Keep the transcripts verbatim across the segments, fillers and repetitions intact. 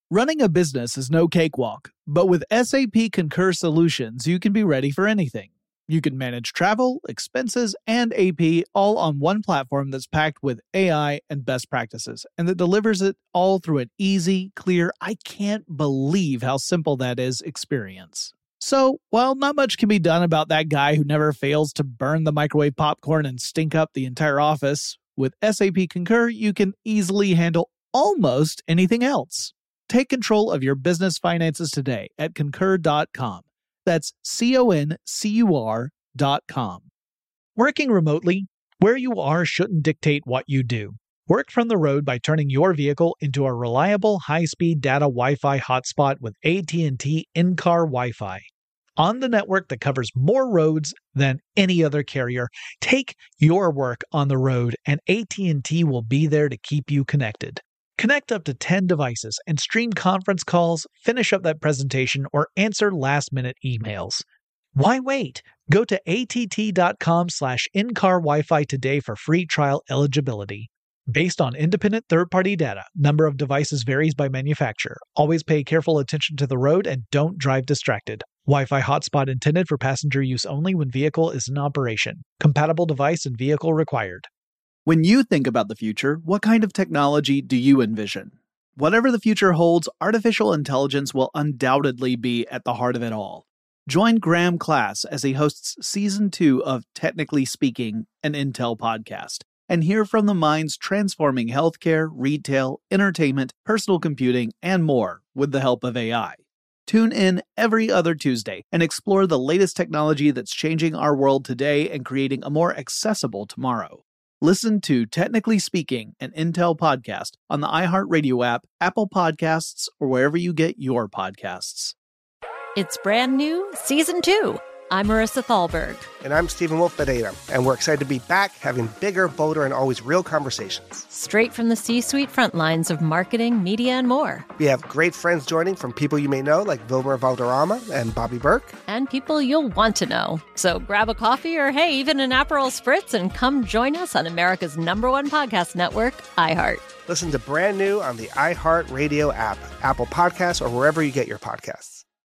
Running a business is no cakewalk, but with S A P Concur Solutions, you can be ready for anything. You can manage travel, expenses, and A P all on one platform that's packed with A I and best practices, and that delivers it all through an easy, clear, I can't believe how simple that is experience. So, while not much can be done about that guy who never fails to burn the microwave popcorn and stink up the entire office, with S A P Concur, you can easily handle almost anything else. Take control of your business finances today at concur dot com. That's C O N C U R dot com. Working remotely, where you are shouldn't dictate what you do. Work from the road by turning your vehicle into a reliable high-speed data Wi-Fi hotspot with A T and T in-car Wi-Fi. On the network that covers more roads than any other carrier, take your work on the road and A T and T will be there to keep you connected. Connect up to ten devices and stream conference calls, finish up that presentation, or answer last-minute emails. Why wait? Go to A T T dot com slash in-car Wi-Fi today for free trial eligibility. Based on independent third-party data, number of devices varies by manufacturer. Always pay careful attention to the road and don't drive distracted. Wi-Fi hotspot intended for passenger use only when vehicle is in operation. Compatible device and vehicle required. When you think about the future, what kind of technology do you envision? Whatever the future holds, artificial intelligence will undoubtedly be at the heart of it all. Join Graham Class as he hosts Season two of Technically Speaking, an Intel podcast, and hear from the minds transforming healthcare, retail, entertainment, personal computing, and more with the help of A I. Tune in every other Tuesday and explore the latest technology that's changing our world today and creating a more accessible tomorrow. Listen to Technically Speaking, an Intel podcast on the iHeartRadio app, Apple Podcasts, or wherever you get your podcasts. It's brand new, Season two. I'm Marissa Thalberg. And I'm Stephen Wolf Bedeta, and we're excited to be back having bigger, bolder, and always real conversations. Straight from the C-suite front lines of marketing, media, and more. We have great friends joining from people you may know, like Vilmer Valderrama and Bobby Burke. And people you'll want to know. So grab a coffee or, hey, even an Aperol Spritz and come join us on America's number one podcast network, iHeart. Listen to brand new on the iHeartRadio app, Apple Podcasts, or wherever you get your podcasts.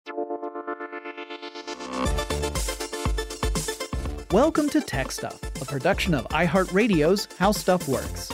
Welcome to Tech Stuff, a production of iHeartRadio's How Stuff Works.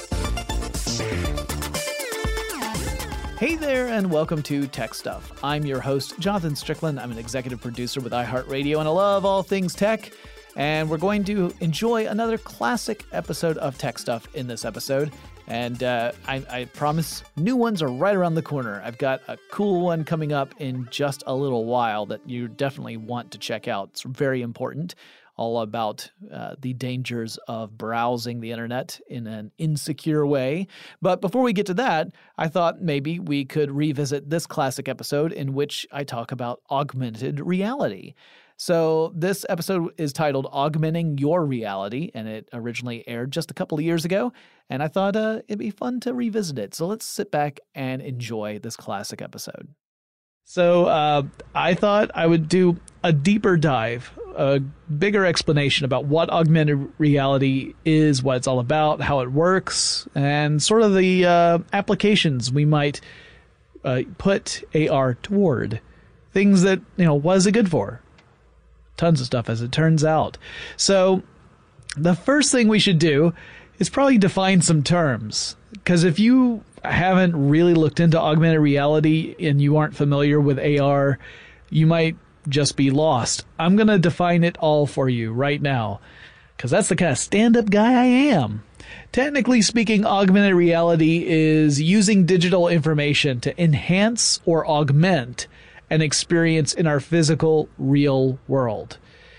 Hey there, and welcome to Tech Stuff. I'm your host, Jonathan Strickland. I'm an executive producer with iHeartRadio, and I love all things tech. And we're going to enjoy another classic episode of Tech Stuff in this episode. And uh, I, I promise new ones are right around the corner. I've got a cool one coming up in just a little while that you definitely want to check out. It's very important. All about uh, the dangers of browsing the internet in an insecure way. But before we get to that, I thought maybe we could revisit this classic episode in which I talk about augmented reality. So this episode is titled Augmenting Your Reality, and it originally aired just a couple of years ago, and I thought uh, it'd be fun to revisit it. So let's sit back and enjoy this classic episode. So uh, I thought I would do a deeper dive, a bigger explanation about what augmented reality is, what it's all about, how it works, and sort of the uh, applications we might uh, put A R toward. Things that, you know, what is it good for? Tons of stuff, as it turns out. So the first thing we should do is probably define some terms. Because if you haven't really looked into augmented reality and you aren't familiar with A R, you might just be lost. I'm going to define it all for you right now, because that's the kind of stand-up guy I am. Technically speaking, augmented reality is using digital information to enhance or augment an experience in our physical, real world.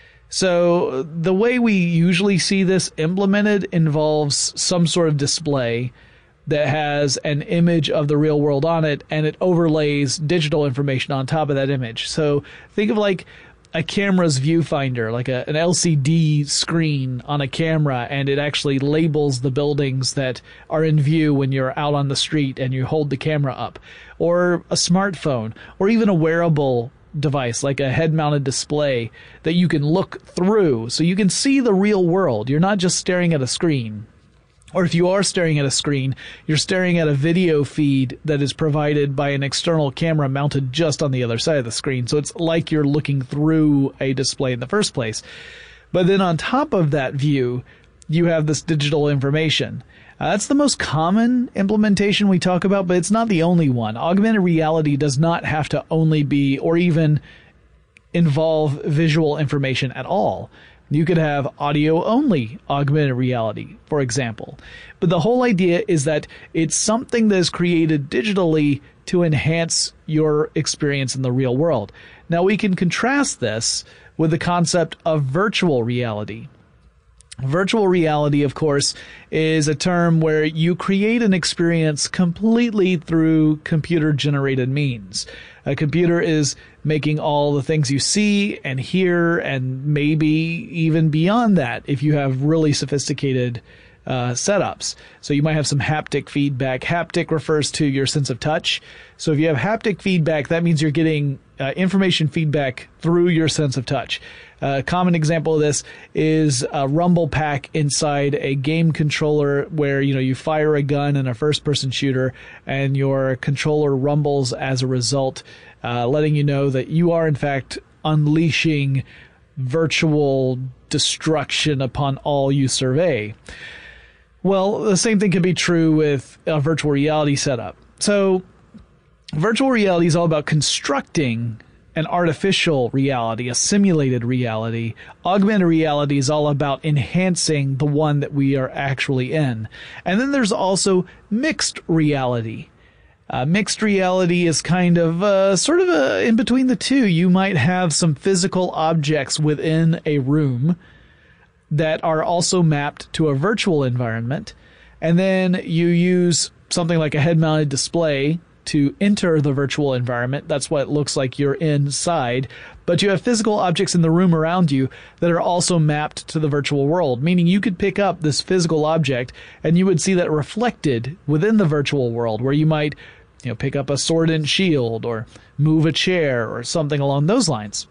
So the way we usually see this implemented involves some sort of display that has an image of the real world on it, and it overlays digital information on top of that image. So think of like a camera's viewfinder, like a, an L C D screen on a camera, and it actually labels the buildings that are in view when you're out on the street and you hold the camera up. Or a smartphone, or even a wearable device like a head-mounted display that you can look through so you can see the real world. You're not just staring at a screen. Or if you are staring at a screen, you're staring at a video feed that is provided by an external camera mounted just on the other side of the screen. So it's like you're looking through a display in the first place. But then on top of that view, you have this digital information. Uh, that's the most common implementation we talk about, but it's not the only one. Augmented reality does not have to only be or even involve visual information at all. You could have audio-only augmented reality, for example. But the whole idea is that it's something that is created digitally to enhance your experience in the real world. Now, we can contrast this with the concept of virtual reality. Virtual reality, of course, is a term where you create an experience completely through computer-generated means. A computer is making all the things you see and hear, and maybe even beyond that if you have really sophisticated uh, setups. So you might have some haptic feedback. Haptic refers to your sense of touch. So if you have haptic feedback, that means you're getting uh, information feedback through your sense of touch. Uh, a common example of this is a rumble pack inside a game controller where, you know, you fire a gun in a first-person shooter and your controller rumbles as a result, uh, letting you know that you are, in fact, unleashing virtual destruction upon all you survey. Well, the same thing can be true with a virtual reality setup. So virtual reality is all about constructing an artificial reality, a simulated reality. Augmented reality is all about enhancing the one that we are actually in. And then there's also mixed reality. Uh, mixed reality is kind of uh, sort of a, in between the two. You might have some physical objects within a room that are also mapped to a virtual environment. And then you use something like a head-mounted display to enter the virtual environment. That's what it looks like you're inside. But you have physical objects in the room around you that are also mapped to the virtual world, meaning you could pick up this physical object and you would see that reflected within the virtual world, where you might, you know, pick up a sword and shield or move a chair or something along those lines.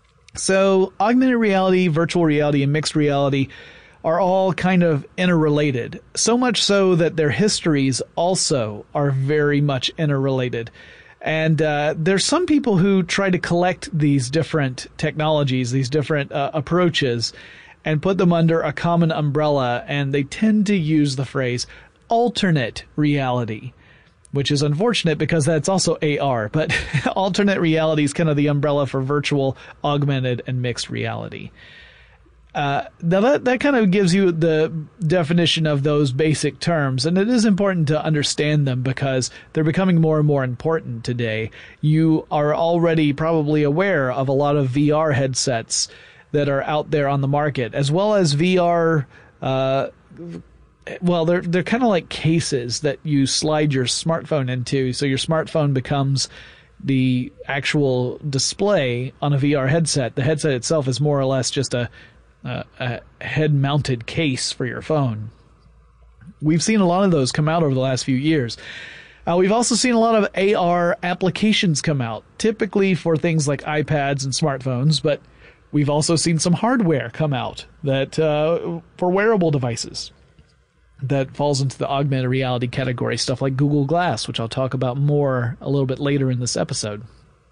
So augmented reality, virtual reality, and mixed reality are all kind of interrelated, so much so that their histories also are very much interrelated. And uh, there's some people who try to collect these different technologies, these different uh, approaches, and put them under a common umbrella, and they tend to use the phrase alternate reality, which is unfortunate because that's also A R, but alternate reality is kind of the umbrella for virtual, augmented, and mixed reality. Uh, now that, that kind of gives you the definition of those basic terms, and it is important to understand them because they're becoming more and more important today. You are already probably aware of a lot of V R headsets that are out there on the market, as well as V R, uh, well, they're, they're kind of like cases that you slide your smartphone into, so your smartphone becomes the actual display on a V R headset. The headset itself is more or less just a Uh, a head-mounted case for your phone. We've seen a lot of those come out over the last few years. Uh, we've also seen a lot of A R applications come out, typically for things like iPads and smartphones, but we've also seen some hardware come out that uh, for wearable devices that falls into the augmented reality category, stuff like Google Glass, which I'll talk about more a little bit later in this episode.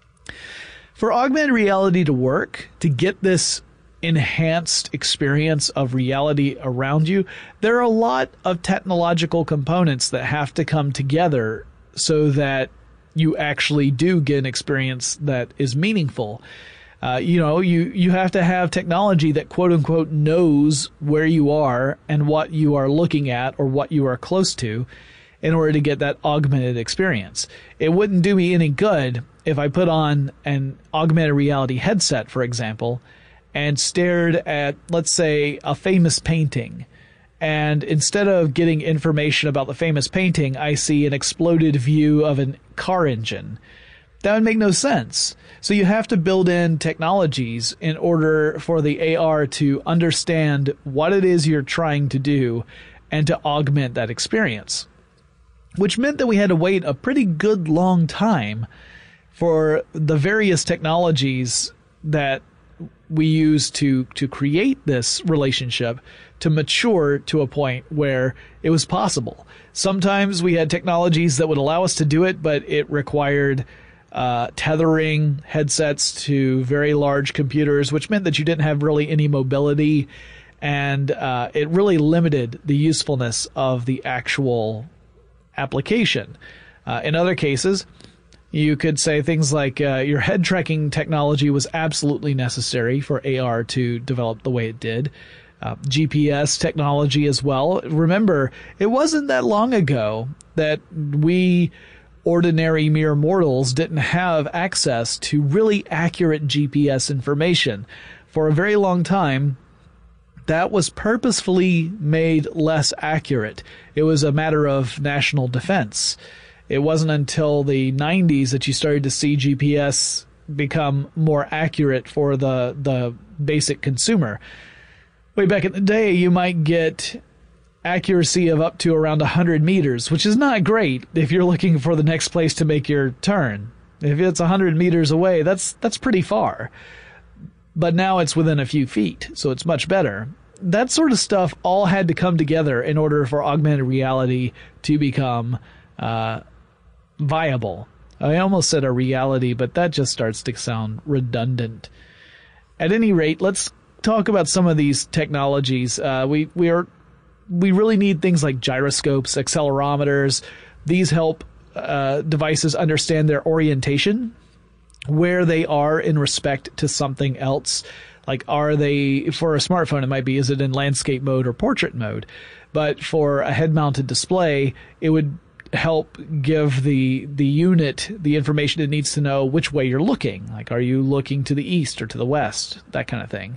For augmented reality to work, to get this enhanced experience of reality around you, there are a lot of technological components that have to come together so that you actually do get an experience that is meaningful. Uh, you know, you, you have to have technology that quote unquote knows where you are and what you are looking at or what you are close to in order to get that augmented experience. It wouldn't do me any good if I put on an augmented reality headset, for example, and stared at, let's say, a famous painting. And instead of getting information about the famous painting, I see an exploded view of a car engine. That would make no sense. So you have to build in technologies in order for the A R to understand what it is you're trying to do and to augment that experience. Which meant that we had to wait a pretty good long time for the various technologies that we used to to create this relationship to mature to a point where it was possible. Sometimes we had technologies that would allow us to do it, but it required uh, tethering headsets to very large computers, which meant that you didn't have really any mobility, and uh, it really limited the usefulness of the actual application. Uh, in other cases, you could say things like uh, your head tracking technology was absolutely necessary for A R to develop the way it did. Uh, G P S technology as well. Remember, it wasn't that long ago that we ordinary mere mortals didn't have access to really accurate G P S information. For a very long time, that was purposefully made less accurate. It was a matter of national defense. It wasn't until the nineties that you started to see G P S become more accurate for the the basic consumer. Way back in the day, you might get accuracy of up to around one hundred meters, which is not great if you're looking for the next place to make your turn. If it's one hundred meters away, that's that's pretty far. But now it's within a few feet, so it's much better. That sort of stuff all had to come together in order for augmented reality to become uh, viable. I almost said a reality, but that just starts to sound redundant. At any rate, let's talk about some of these technologies. Uh, we we are we really need things like gyroscopes, accelerometers. These help uh, devices understand their orientation, where they are in respect to something else. Like, are they, for a smartphone, it might be, is it in landscape mode or portrait mode? But for a head-mounted display, it would help give the the unit the information it needs to know which way you're looking. Like, are you looking to the east or to the west? That kind of thing.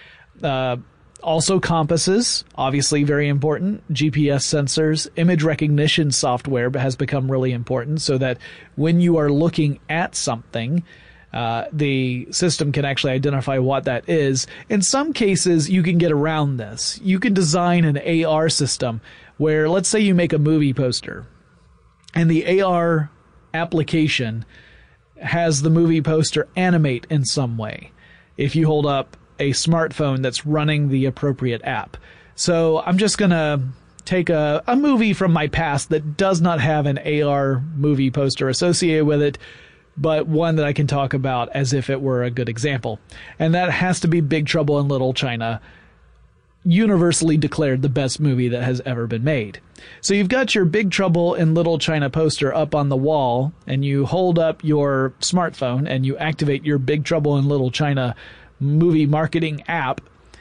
Uh, also, compasses, obviously very important. G P S sensors, image recognition software has become really important, so that when you are looking at something, uh, the system can actually identify what that is. In some cases, you can get around this. You can design an A R system where, let's say you make a movie poster, and the A R application has the movie poster animate in some way if you hold up a smartphone that's running the appropriate app. So I'm just going to take a, a movie from my past that does not have an A R movie poster associated with it, but one that I can talk about as if it were a good example. And that has to be Big Trouble in Little China, universally declared the best movie that has ever been made. So you've got your Big Trouble in Little China poster up on the wall, and you hold up your smartphone and you activate your Big Trouble in Little China movie marketing app,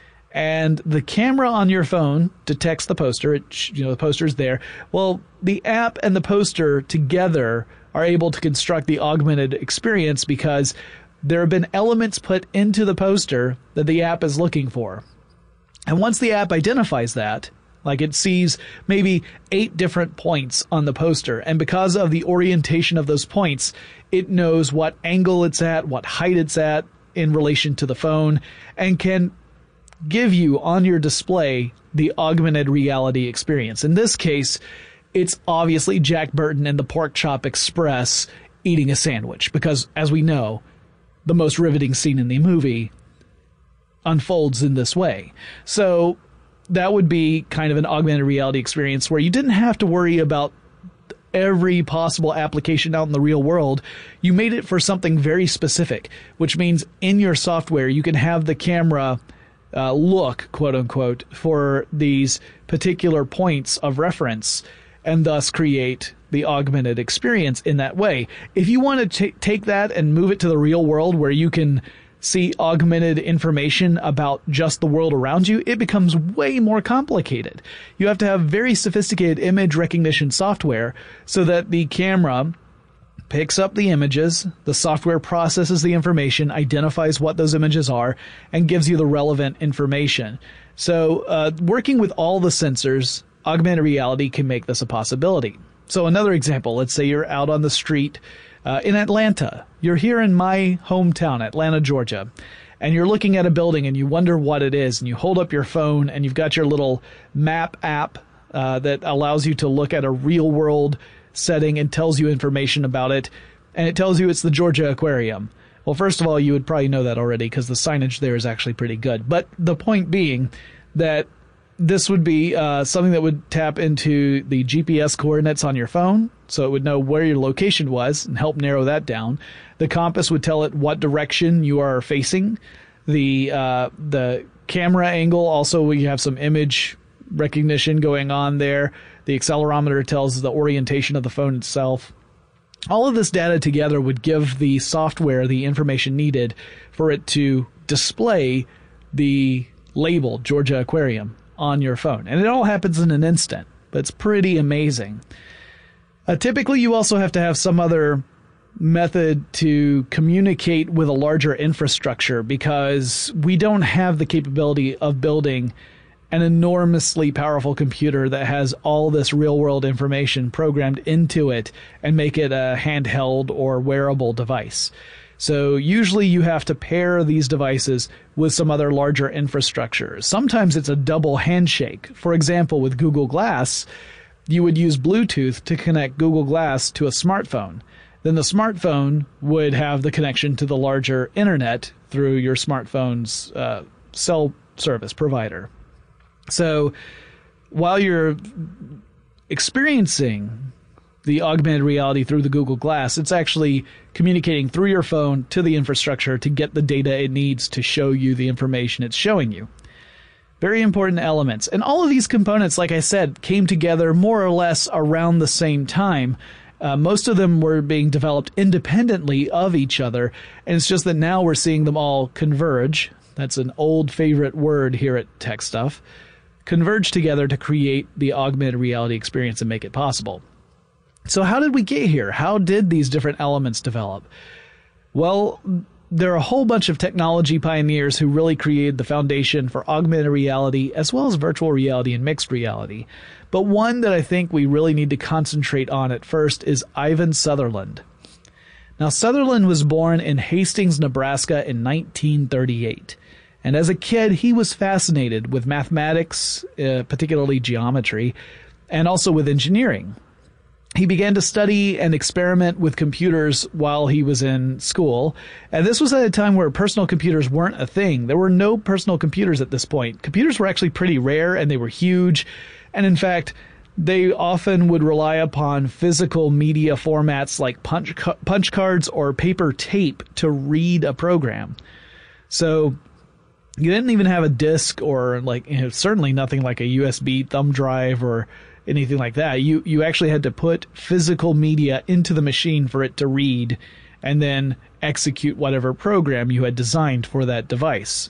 and the camera on your phone detects the poster. It, you know, the poster's there. Well, the app and the poster together are able to construct the augmented experience because there have been elements put into the poster that the app is looking for. And once the app identifies that, like it sees maybe eight different points on the poster, and because of the orientation of those points, it knows what angle it's at, what height it's at in relation to the phone, and can give you on your display the augmented reality experience. In this case, it's obviously Jack Burton and the Pork Chop Express eating a sandwich, because, as we know, the most riveting scene in the movie unfolds in this way. So that would be kind of an augmented reality experience where you didn't have to worry about every possible application out in the real world. You made it for something very specific, which means in your software you can have the camera uh, look, quote unquote, for these particular points of reference, and thus create the augmented experience in that way. If you want to t- take that and move it to the real world where you can see augmented information about just the world around you, it becomes way more complicated. You have to have very sophisticated image recognition software so that the camera picks up the images, the software processes the information, identifies what those images are, and gives you the relevant information. So uh, working with all the sensors, augmented reality can make this a possibility. So another example, let's say you're out on the street Uh, in Atlanta. You're here in my hometown, Atlanta, Georgia, and you're looking at a building and you wonder what it is, and you hold up your phone and you've got your little map app uh, that allows you to look at a real world setting and tells you information about it, and it tells you it's the Georgia Aquarium. Well, first of all, you would probably know that already because the signage there is actually pretty good. But the point being that this would be uh, something that would tap into the G P S coordinates on your phone, so it would know where your location was and help narrow that down. The compass would tell it what direction you are facing. The uh, the camera angle, also we have some image recognition going on there. The accelerometer tells the orientation of the phone itself. All of this data together would give the software the information needed for it to display the label Georgia Aquarium on your phone. And it all happens in an instant, but it's pretty amazing. Uh, typically, you also have to have some other method to communicate with a larger infrastructure because we don't have the capability of building an enormously powerful computer that has all this real-world information programmed into it and make it a handheld or wearable device. So usually you have to pair these devices with some other larger infrastructure. Sometimes it's a double handshake. For example, with Google Glass, you would use Bluetooth to connect Google Glass to a smartphone. Then the smartphone would have the connection to the larger internet through your smartphone's uh, cell service provider. So while you're experiencing the augmented reality through the Google Glass, it's actually communicating through your phone to the infrastructure to get the data it needs to show you the information it's showing you. Very important elements. And all of these components, like I said, came together more or less around the same time. Uh, most of them were being developed independently of each other, and it's just that now we're seeing them all converge. That's an old favorite word here at Tech Stuff. Converge together to create the augmented reality experience and make it possible. So how did we get here? How did these different elements develop? Well, there are a whole bunch of technology pioneers who really created the foundation for augmented reality as well as virtual reality and mixed reality. But one that I think we really need to concentrate on at first is Ivan Sutherland. Now, Sutherland was born in Hastings, Nebraska in nineteen thirty-eight. And as a kid, he was fascinated with mathematics, uh, particularly geometry, and also with engineering. He began to study and experiment with computers while he was in school. And this was at a time where personal computers weren't a thing. There were no personal computers at this point. Computers were actually pretty rare and they were huge. And in fact, they often would rely upon physical media formats like punch, punch cards or paper tape to read a program. So you didn't even have a disk or like, you know, certainly nothing like a U S B thumb drive or anything like that. You you actually had to put physical media into the machine for it to read and then execute whatever program you had designed for that device.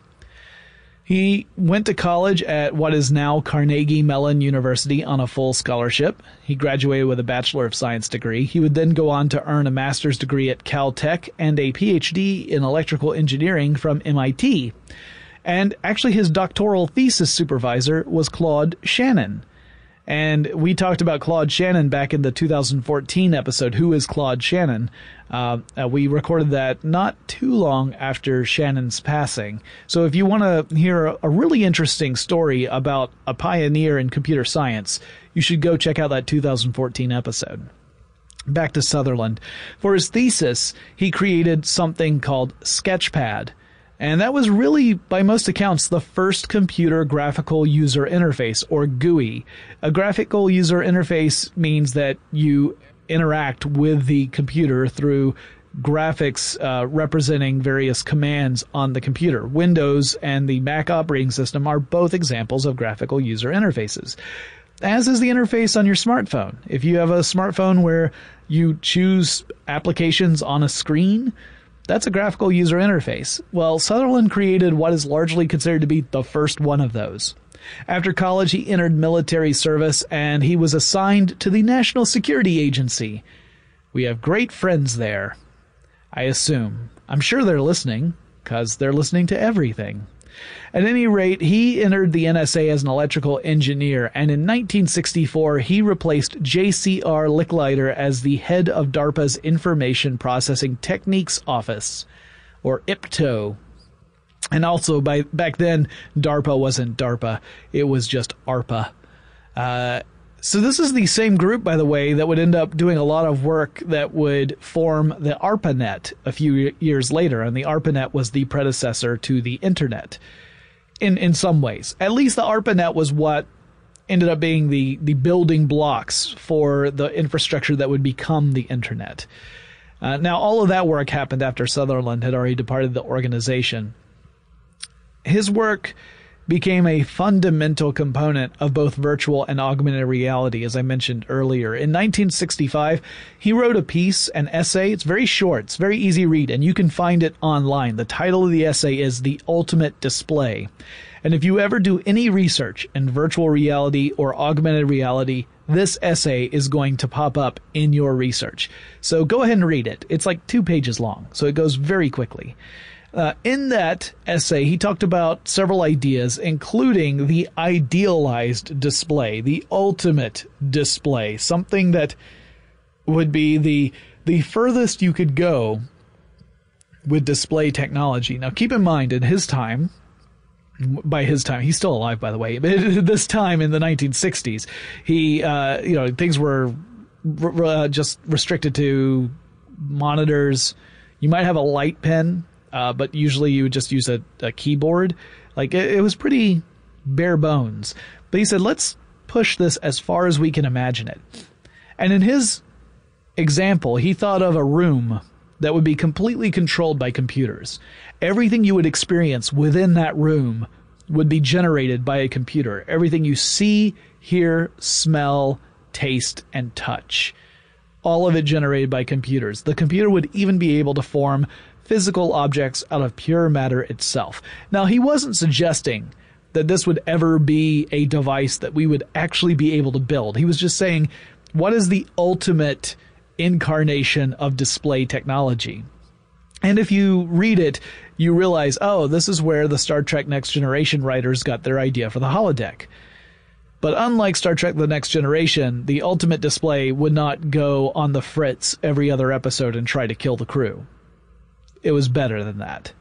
He went to college at what is now Carnegie Mellon University on a full scholarship. He graduated with a Bachelor of Science degree. He would then go on to earn a master's degree at Caltech and a P H D in electrical engineering from M I T. And actually his doctoral thesis supervisor was Claude Shannon. And we talked about Claude Shannon back in the two thousand fourteen episode, Who is Claude Shannon? Uh, uh, we recorded that not too long after Shannon's passing. So if you want to hear a, a really interesting story about a pioneer in computer science, you should go check out that two thousand fourteen episode. Back to Sutherland. For his thesis, he created something called Sketchpad. And that was really, by most accounts, the first computer graphical user interface, or G U I. A graphical user interface means that you interact with the computer through graphics uh, representing various commands on the computer. Windows and the Mac operating system are both examples of graphical user interfaces, as is the interface on your smartphone. If you have a smartphone where you choose applications on a screen, that's a graphical user interface. Well, Sutherland created what is largely considered to be the first one of those. After college, he entered military service, and he was assigned to the National Security Agency. We have great friends there, I assume. I'm sure they're listening, because they're listening to everything. At any rate, he entered the N S A as an electrical engineer, and in nineteen sixty-four, he replaced J C R Licklider as the head of DARPA's Information Processing Techniques Office, or I P T O. And also, by back then, DARPA wasn't DARPA. It was just ARPA. Uh, So this is the same group, by the way, that would end up doing a lot of work that would form the ARPANET a few years later. And the ARPANET was the predecessor to the Internet in, in some ways. At least the ARPANET was what ended up being the, the building blocks for the infrastructure that would become the Internet. Uh, now, all of that work happened after Sutherland had already departed the organization. His work became a fundamental component of both virtual and augmented reality, as I mentioned earlier. In nineteen sixty-five, he wrote a piece, an essay. It's very short. It's very easy read, and you can find it online. The title of the essay is The Ultimate Display. And if you ever do any research in virtual reality or augmented reality, this essay is going to pop up in your research. So go ahead and read it. It's like two pages long, so it goes very quickly. Uh, in that essay, he talked about several ideas, including the idealized display, the ultimate display, something that would be the the furthest you could go with display technology. Now, keep in mind, in his time, by his time, he's still alive, by the way, but this time in the nineteen sixties, he, uh, you know, things were uh, just restricted to monitors. You might have a light pen. Uh, but usually you would just use a, a keyboard. Like, it, it was pretty bare bones. But he said, let's push this as far as we can imagine it. And in his example, he thought of a room that would be completely controlled by computers. Everything you would experience within that room would be generated by a computer. Everything you see, hear, smell, taste, and touch. All of it generated by computers. The computer would even be able to form physical objects out of pure matter itself. Now, he wasn't suggesting that this would ever be a device that we would actually be able to build. He was just saying, what is the ultimate incarnation of display technology? And if you read it, you realize, oh, this is where the Star Trek Next Generation writers got their idea for the holodeck. But unlike Star Trek The Next Generation, the ultimate display would not go on the fritz every other episode and try to kill the crew. It was better than that.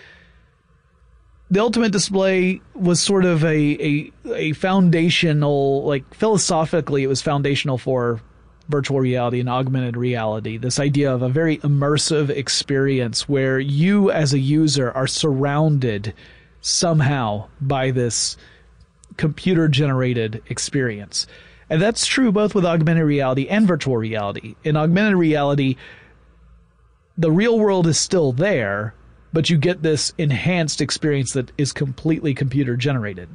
The ultimate display was sort of a, a, a foundational, like philosophically, it was foundational for virtual reality and augmented reality. This idea of a very immersive experience where you as a user are surrounded somehow by this computer-generated experience. And that's true both with augmented reality and virtual reality. In augmented reality, the real world is still there, but you get this enhanced experience that is completely computer generated.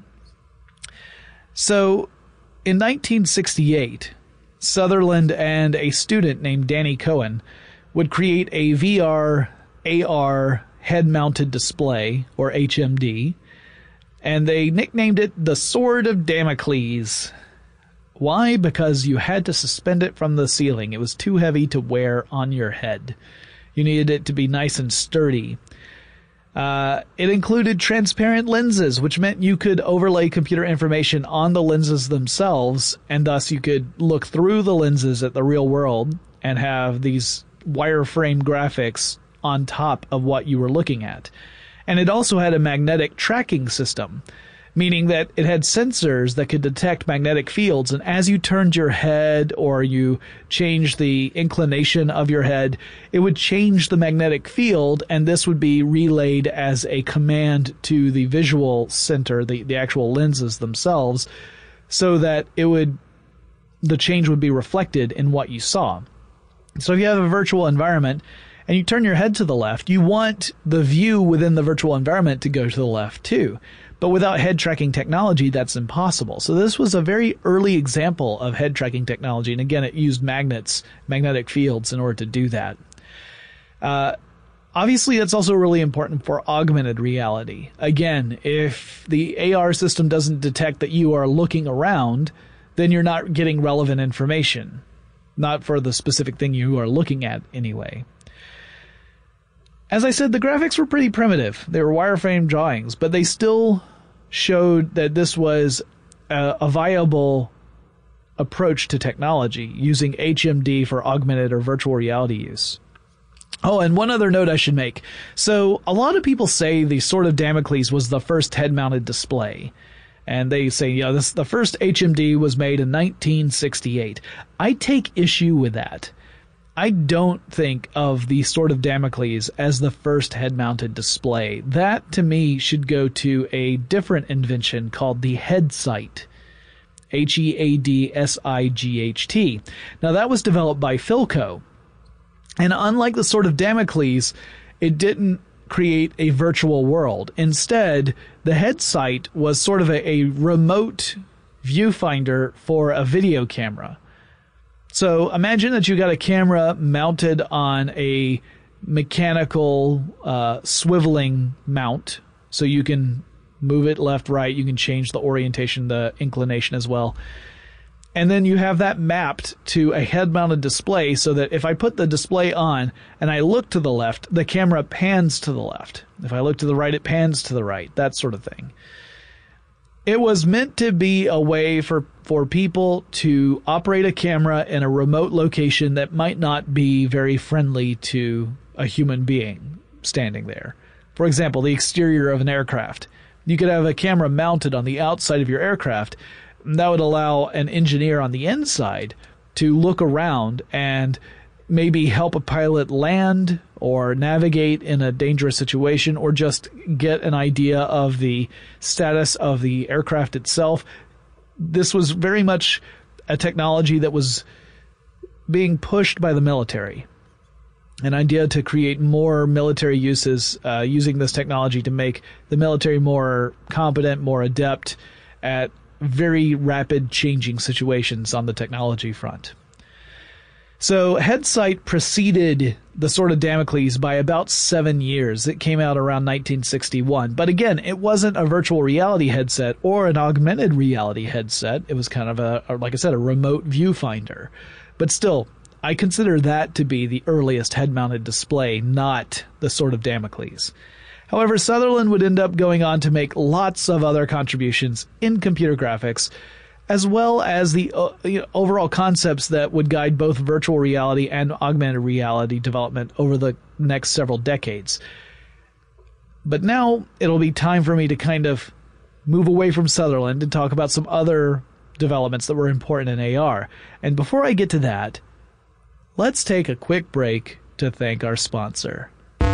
So in nineteen sixty-eight, Sutherland and a student named Danny Cohen would create a V R A R head-mounted display, or H M D, and they nicknamed it the Sword of Damocles. Why? Because you had to suspend it from the ceiling. It was too heavy to wear on your head. You needed it to be nice and sturdy. Uh, it included transparent lenses, which meant you could overlay computer information on the lenses themselves, and thus you could look through the lenses at the real world and have these wireframe graphics on top of what you were looking at. And it also had a magnetic tracking system, meaning that it had sensors that could detect magnetic fields, and as you turned your head or you changed the inclination of your head, it would change the magnetic field, and this would be relayed as a command to the visual center, the, the actual lenses themselves, so that it would the change would be reflected in what you saw. So if you have a virtual environment and you turn your head to the left, you want the view within the virtual environment to go to the left too. But without head tracking technology, that's impossible. So this was a very early example of head tracking technology. And again, it used magnets, magnetic fields in order to do that. Uh, obviously, that's also really important for augmented reality. Again, if the A R system doesn't detect that you are looking around, then you're not getting relevant information. Not for the specific thing you are looking at anyway. As I said, the graphics were pretty primitive. They were wireframe drawings, but they still showed that this was a, a viable approach to technology, using H M D for augmented or virtual reality use. Oh, and one other note I should make. So a lot of people say the Sword of Damocles was the first head-mounted display. And they say, you know, this, the first H M D was made in nineteen sixty-eight. I take issue with that. I don't think of the Sword of Damocles as the first head-mounted display. That, to me, should go to a different invention called the HeadSight. H E A D S I G H T. Now, that was developed by Philco. And unlike the Sword of Damocles, it didn't create a virtual world. Instead, the HeadSight was sort of a, a remote viewfinder for a video camera. So imagine that you got a camera mounted on a mechanical uh, swiveling mount, so you can move it left, right. You can change the orientation, the inclination as well. And then you have that mapped to a head-mounted display so that if I put the display on and I look to the left, the camera pans to the left. If I look to the right, it pans to the right, that sort of thing. It was meant to be a way for, for people to operate a camera in a remote location that might not be very friendly to a human being standing there. For example, the exterior of an aircraft. You could have a camera mounted on the outside of your aircraft. That would allow an engineer on the inside to look around and maybe help a pilot land or navigate in a dangerous situation, or just get an idea of the status of the aircraft itself. This was very much a technology that was being pushed by the military. An idea to create more military uses uh, using this technology to make the military more competent, more adept at very rapid changing situations on the technology front. So HeadSight preceded the Sword of Damocles by about seven years. It came out around nineteen sixty-one. But again, it wasn't a virtual reality headset or an augmented reality headset. It was kind of a, like I said, a remote viewfinder. But still, I consider that to be the earliest head-mounted display, not the Sword of Damocles. However, Sutherland would end up going on to make lots of other contributions in computer graphics, as well as the uh, you know, overall concepts that would guide both virtual reality and augmented reality development over the next several decades. But now it'll be time for me to kind of move away from Sutherland and talk about some other developments that were important in A R. And before I get to that, let's take a quick break to thank our sponsor.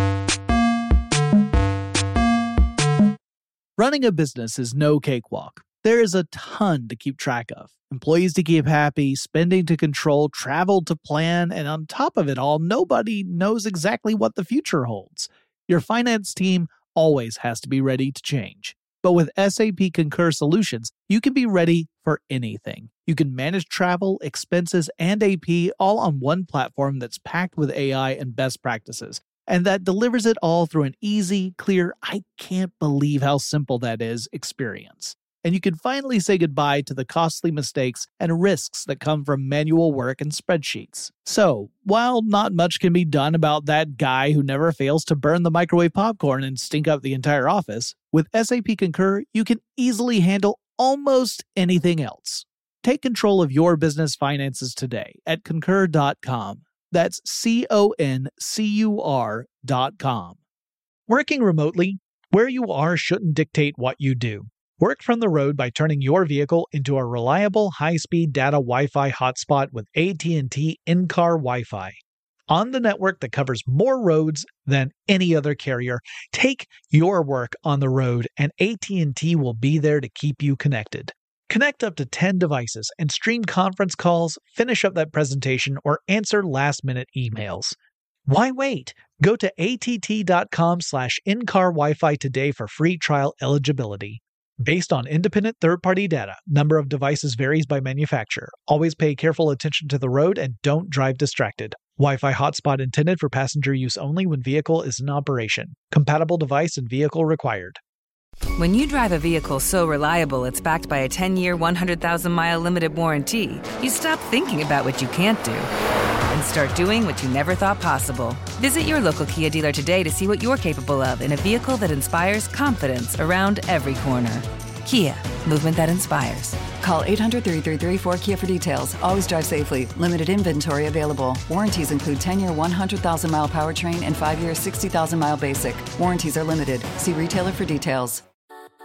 Running a business is no cakewalk. There is a ton to keep track of. Employees to keep happy, spending to control, travel to plan, and on top of it all, nobody knows exactly what the future holds. Your finance team always has to be ready to change. But with S A P Concur Solutions, you can be ready for anything. You can manage travel, expenses, and A P all on one platform that's packed with A I and best practices, and that delivers it all through an easy, clear, I can't believe how simple that is experience. And you can finally say goodbye to the costly mistakes and risks that come from manual work and spreadsheets. So, while not much can be done about that guy who never fails to burn the microwave popcorn and stink up the entire office, with S A P Concur, you can easily handle almost anything else. Take control of your business finances today at concur dot com. That's C O N C U R dot com. Working remotely, where you are shouldn't dictate what you do. Work from the road by turning your vehicle into a reliable high-speed data Wi-Fi hotspot with A T and T in-car Wi-Fi. On the network that covers more roads than any other carrier, take your work on the road and A T and T will be there to keep you connected. Connect up to ten devices and stream conference calls, finish up that presentation, or answer last-minute emails. Why wait? Go to A T T dot com slash in-car Wi-Fi today for free trial eligibility. Based on independent third-party data, number of devices varies by manufacturer. Always pay careful attention to the road and don't drive distracted. Wi-Fi hotspot intended for passenger use only when vehicle is in operation. Compatible device and vehicle required. When you drive a vehicle so reliable it's backed by a ten-year, one hundred thousand mile limited warranty, you stop thinking about what you can't do and start doing what you never thought possible. Visit your local Kia dealer today to see what you're capable of in a vehicle that inspires confidence around every corner. Kia, movement that inspires. Call eight hundred, three three three, four K I A for details. Always drive safely. Limited inventory available. Warranties include ten-year, one hundred thousand mile powertrain and five-year, sixty thousand mile basic. Warranties are limited. See retailer for details.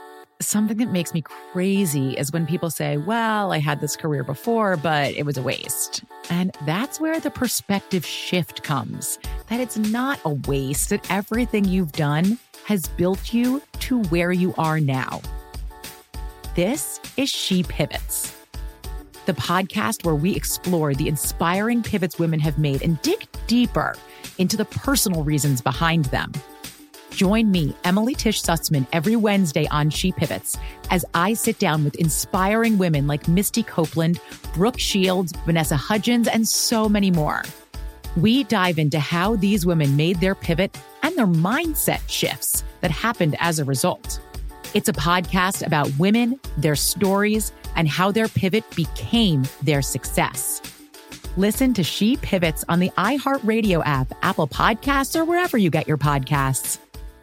Something that makes me crazy is when people say, well, I had this career before, but it was a waste. And that's where the perspective shift comes, that it's not a waste, that everything you've done has built you to where you are now. This is She Pivots, the podcast where we explore the inspiring pivots women have made and dig deeper into the personal reasons behind them. Join me, Emily Tish Sussman, every Wednesday on She Pivots as I sit down with inspiring women like Misty Copeland, Brooke Shields, Vanessa Hudgens, and so many more. We dive into how these women made their pivot and their mindset shifts that happened as a result. It's a podcast about women, their stories, and how their pivot became their success. Listen to She Pivots on the iHeartRadio app, Apple Podcasts, or wherever you get your podcasts.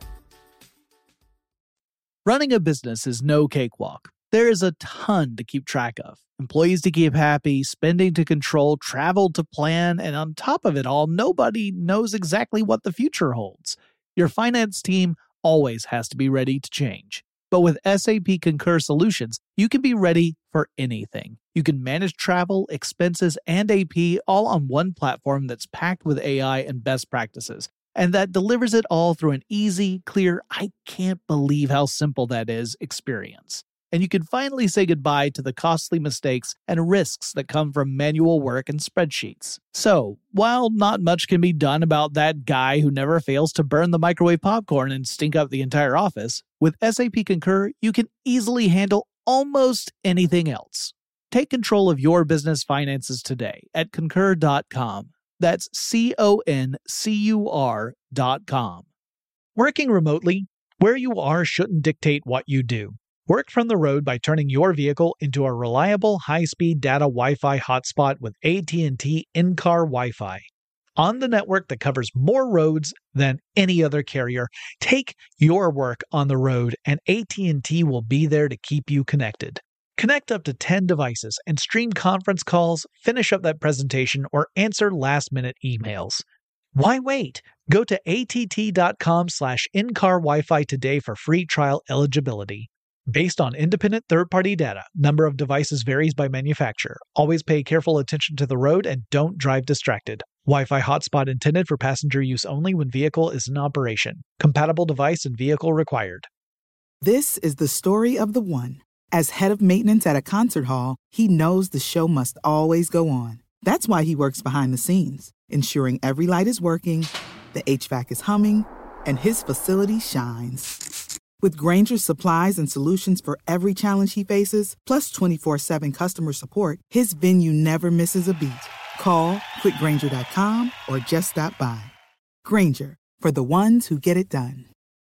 Running a business is no cakewalk. There is a ton to keep track of. Employees to keep happy, spending to control, travel to plan, and on top of it all, nobody knows exactly what the future holds. Your finance team always has to be ready to change. But with S A P Concur Solutions, you can be ready for anything. You can manage travel, expenses, and A P all on one platform that's packed with A I and best practices, and that delivers it all through an easy, clear, I can't believe how simple that is experience. And you can finally say goodbye to the costly mistakes and risks that come from manual work and spreadsheets. So, while not much can be done about that guy who never fails to burn the microwave popcorn and stink up the entire office, with S A P Concur, you can easily handle almost anything else. Take control of your business finances today at concur dot com. That's C O N C U R dot com. Working remotely, where you are shouldn't dictate what you do. Work from the road by turning your vehicle into a reliable high-speed data Wi-Fi hotspot with A T and T in-car Wi-Fi. On the network that covers more roads than any other carrier, take your work on the road and A T and T will be there to keep you connected. Connect up to ten devices and stream conference calls, finish up that presentation, or answer last-minute emails. Why wait? Go to att.com slash in-car Wi-Fi today for free trial eligibility. Based on independent third-party data, number of devices varies by manufacturer. Always pay careful attention to the road and don't drive distracted. Wi-Fi hotspot intended for passenger use only when vehicle is in operation. Compatible device and vehicle required. This is the story of the one. As head of maintenance at a concert hall, he knows the show must always go on. That's why he works behind the scenes, ensuring every light is working, the H V A C is humming, and his facility shines. With Grainger's supplies and solutions for every challenge he faces, plus twenty-four seven customer support, his venue never misses a beat. Call quick grainger dot com or just stop by. Grainger, for the ones who get it done.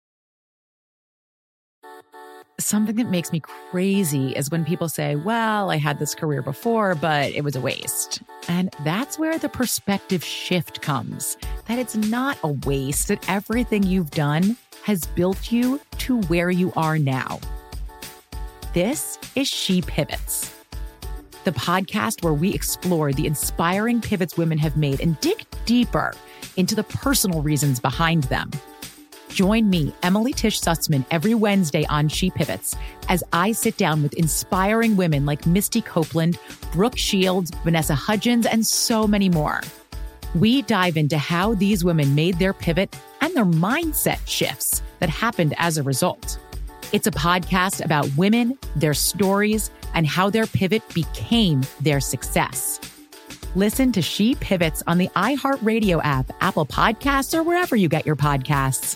Something that makes me crazy is when people say, well, I had this career before, but it was a waste. And that's where the perspective shift comes, that it's not a waste, that everything you've done has built you to where you are now. This is She Pivots, the podcast where we explore the inspiring pivots women have made and dig deeper into the personal reasons behind them. Join me, Emily Tish Sussman, every Wednesday on She Pivots as I sit down with inspiring women like Misty Copeland, Brooke Shields, Vanessa Hudgens, and so many more. We dive into how these women made their pivot and their mindset shifts that happened as a result. It's a podcast about women, their stories, and how their pivot became their success. Listen to She Pivots on the iHeartRadio app, Apple Podcasts, or wherever you get your podcasts.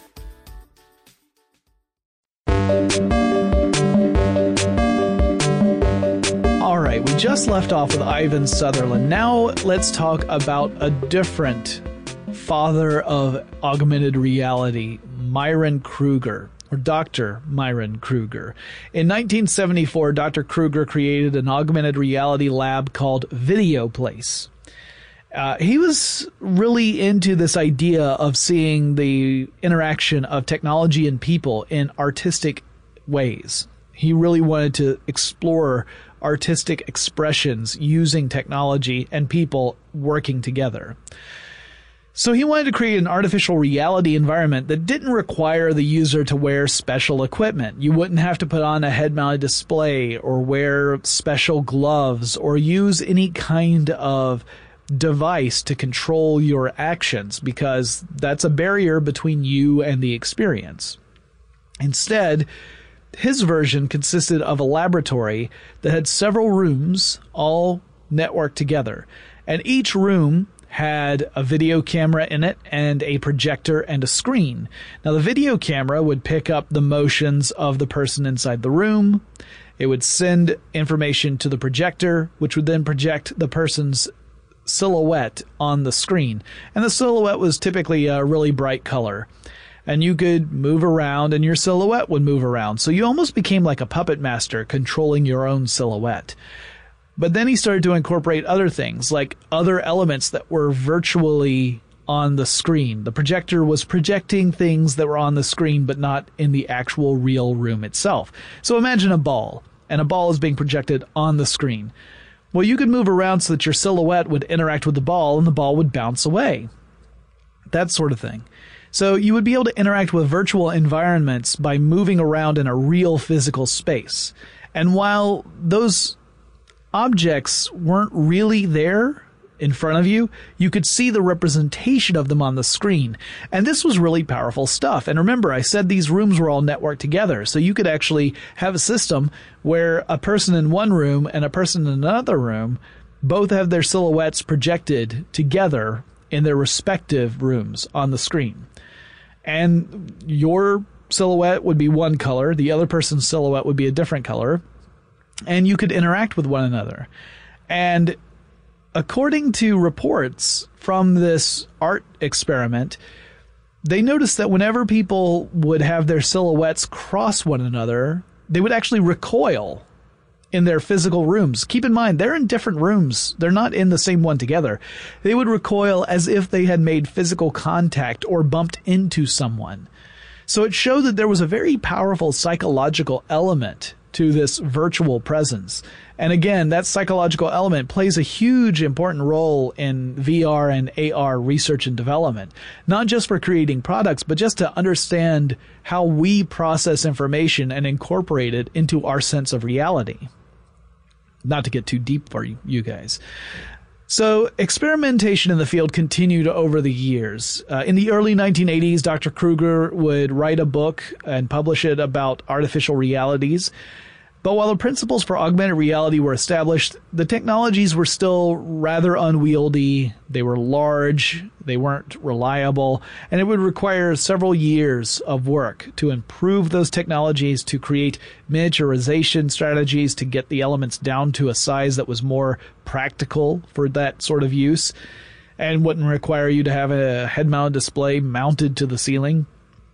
All right, we just left off with Ivan Sutherland. Now let's talk about a different father of augmented reality, Myron Kruger, or Doctor Myron Kruger. In nineteen seventy-four, Doctor Kruger created an augmented reality lab called VideoPlace. Uh, he was really into this idea of seeing the interaction of technology and people in artistic ways. He really wanted to explore artistic expressions using technology and people working together. So he wanted to create an artificial reality environment that didn't require the user to wear special equipment. You wouldn't have to put on a head-mounted display or wear special gloves or use any kind of device to control your actions, because that's a barrier between you and the experience. Instead, his version consisted of a laboratory that had several rooms all networked together, and each room had a video camera in it and a projector and a screen. Now, the video camera would pick up the motions of the person inside the room. It would send information to the projector, which would then project the person's silhouette on the screen. And the silhouette was typically a really bright color. And you could move around and your silhouette would move around. So you almost became like a puppet master controlling your own silhouette. But then he started to incorporate other things, like other elements that were virtually on the screen. The projector was projecting things that were on the screen, but not in the actual real room itself. So imagine a ball, and a ball is being projected on the screen. Well, you could move around so that your silhouette would interact with the ball, and the ball would bounce away. That sort of thing. So you would be able to interact with virtual environments by moving around in a real physical space. And while those objects weren't really there in front of you, you could see the representation of them on the screen. And this was really powerful stuff. And remember, I said these rooms were all networked together. So you could actually have a system where a person in one room and a person in another room both have their silhouettes projected together in their respective rooms on the screen. And your silhouette would be one color, the other person's silhouette would be a different color, and you could interact with one another. And according to reports from this art experiment, they noticed that whenever people would have their silhouettes cross one another, they would actually recoil in their physical rooms. Keep in mind, they're in different rooms. They're not in the same one together. They would recoil as if they had made physical contact or bumped into someone. So it showed that there was a very powerful psychological element to this virtual presence. And again, that psychological element plays a huge important role in V R and A R research and development, not just for creating products, but just to understand how we process information and incorporate it into our sense of reality. Not to get too deep for you, you guys. So experimentation in the field continued over the years. Uh, in the early nineteen eighties, Doctor Kruger would write a book and publish it about artificial realities. But while the principles for augmented reality were established, the technologies were still rather unwieldy. They were large, they weren't reliable, and it would require several years of work to improve those technologies, to create miniaturization strategies, to get the elements down to a size that was more practical for that sort of use, and wouldn't require you to have a head-mounted display mounted to the ceiling.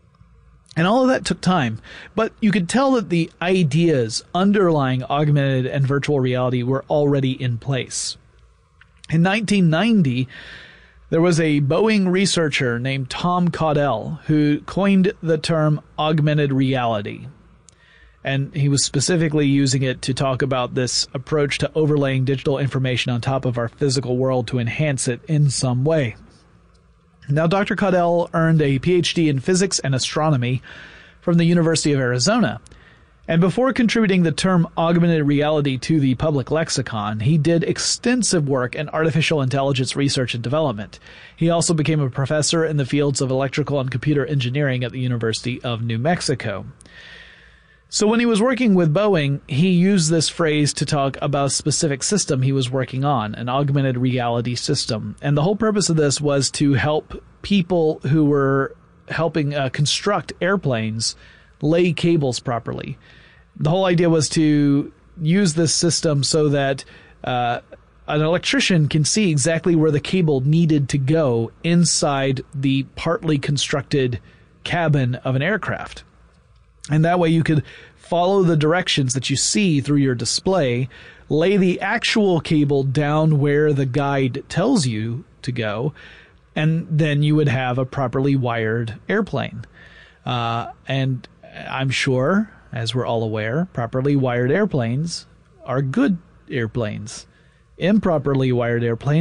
And all of that took time, but you could tell that the ideas underlying augmented and virtual reality were already in place. In nineteen ninety, there was a Boeing researcher named Tom Caudell who coined the term augmented reality. And he was specifically using it to talk about this approach to overlaying digital information on top of our physical world to enhance it in some way. Now, Doctor Caudell earned a P H D in physics and astronomy from the University of Arizona. And before contributing the term augmented reality to the public lexicon, he did extensive work in artificial intelligence research and development. He also became a professor in the fields of electrical and computer engineering at the University of New Mexico. So when he was working with Boeing, he used this phrase to talk about a specific system he was working on, an augmented reality system. And the whole purpose of this was to help people who were helping uh, construct airplanes lay cables properly. The whole idea was to use this system so that uh, an electrician can see exactly where the cable needed to go inside the partly constructed cabin of an aircraft. And that way you could follow the directions that you see through your display, lay the actual cable down where the guide tells you to go, and then you would have a properly wired airplane. Uh, and I'm sure, as we're all aware, properly wired airplanes are good airplanes. Improperly wired airplanes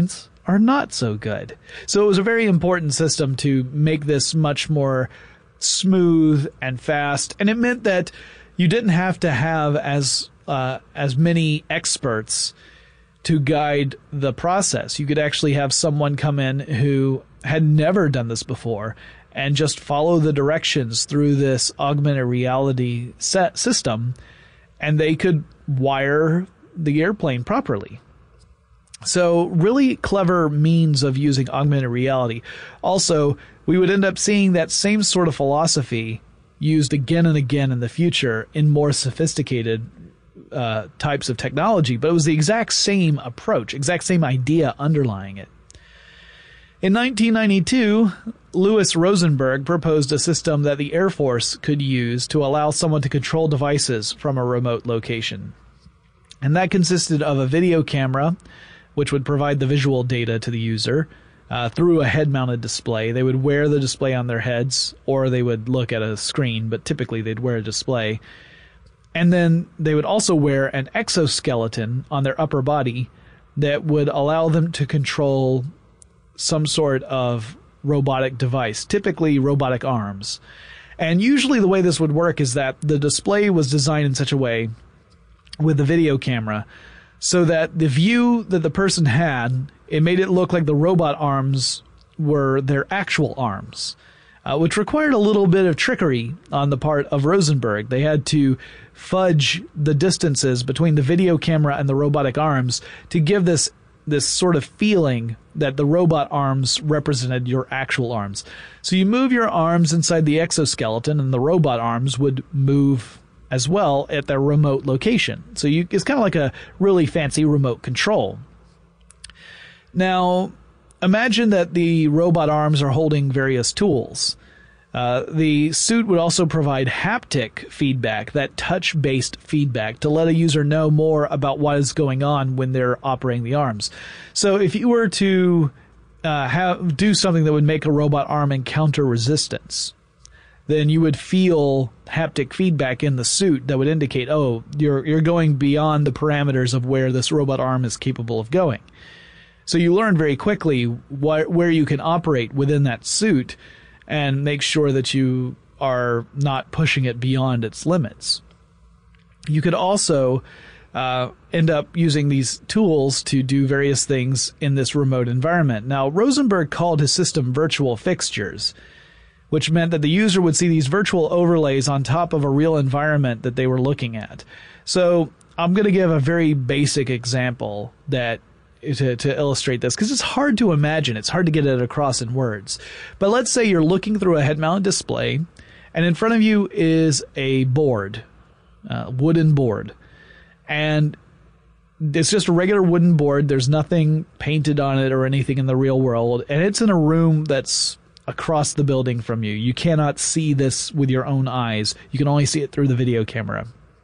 are not so good. So it was a very important system to make this much more smooth and fast. And it meant that you didn't have to have as uh, as many experts to guide the process. You could actually have someone come in who had never done this before and just follow the directions through this augmented reality set system, and they could wire the airplane properly. So really clever means of using augmented reality. Also, we would end up seeing that same sort of philosophy used again and again in the future in more sophisticated uh, types of technology, but it was the exact same approach, exact same idea underlying it. In nineteen ninety-two, Louis Rosenberg proposed a system that the Air Force could use to allow someone to control devices from a remote location. And that consisted of a video camera, which would provide the visual data to the user uh, through a head-mounted display. They would wear the display on their heads, or they would look at a screen, but typically they'd wear a display. And then they would also wear an exoskeleton on their upper body that would allow them to control some sort of robotic device, typically robotic arms. And usually the way this would work is that the display was designed in such a way with the video camera so that the view that the person had, it made it look like the robot arms were their actual arms, uh, which required a little bit of trickery on the part of Rosenberg. They had to fudge the distances between the video camera and the robotic arms to give this this sort of feeling that the robot arms represented your actual arms. So you move your arms inside the exoskeleton, and the robot arms would move as well at their remote location. So you, it's kind of like a really fancy remote control. Now, imagine that the robot arms are holding various tools. Uh, the suit would also provide haptic feedback, that touch-based feedback, to let a user know more about what is going on when they're operating the arms. So if you were to uh, have do something that would make a robot arm encounter resistance, then you would feel haptic feedback in the suit that would indicate, oh, you're you're going beyond the parameters of where this robot arm is capable of going. So you learn very quickly wh- where you can operate within that suit and make sure that you are not pushing it beyond its limits. You could also uh, end up using these tools to do various things in this remote environment. Now, Rosenberg called his system virtual fixtures, which meant that the user would see these virtual overlays on top of a real environment that they were looking at. So I'm going to give a very basic example that To, to illustrate this, because it's hard to imagine. It's hard to get it across in words. But let's say you're looking through a head-mounted display, and in front of you is a board, a wooden board. And it's just a regular wooden board. There's nothing painted on it or anything in the real world. And it's in a room that's across the building from you. You cannot see this with your own eyes. You can only see it through the video camera.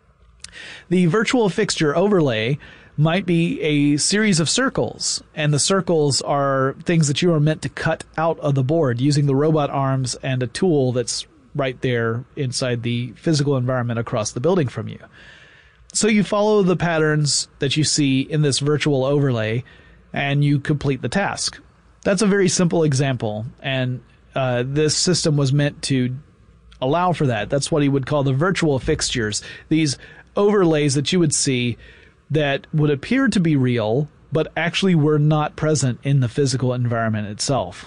The virtual fixture overlay might be a series of circles, and the circles are things that you are meant to cut out of the board using the robot arms and a tool that's right there inside the physical environment across the building from you. So you follow the patterns that you see in this virtual overlay, and you complete the task. That's a very simple example, and uh, this system was meant to allow for that. That's what he would call the virtual fixtures, these overlays that you would see that would appear to be real, but actually were not present in the physical environment itself.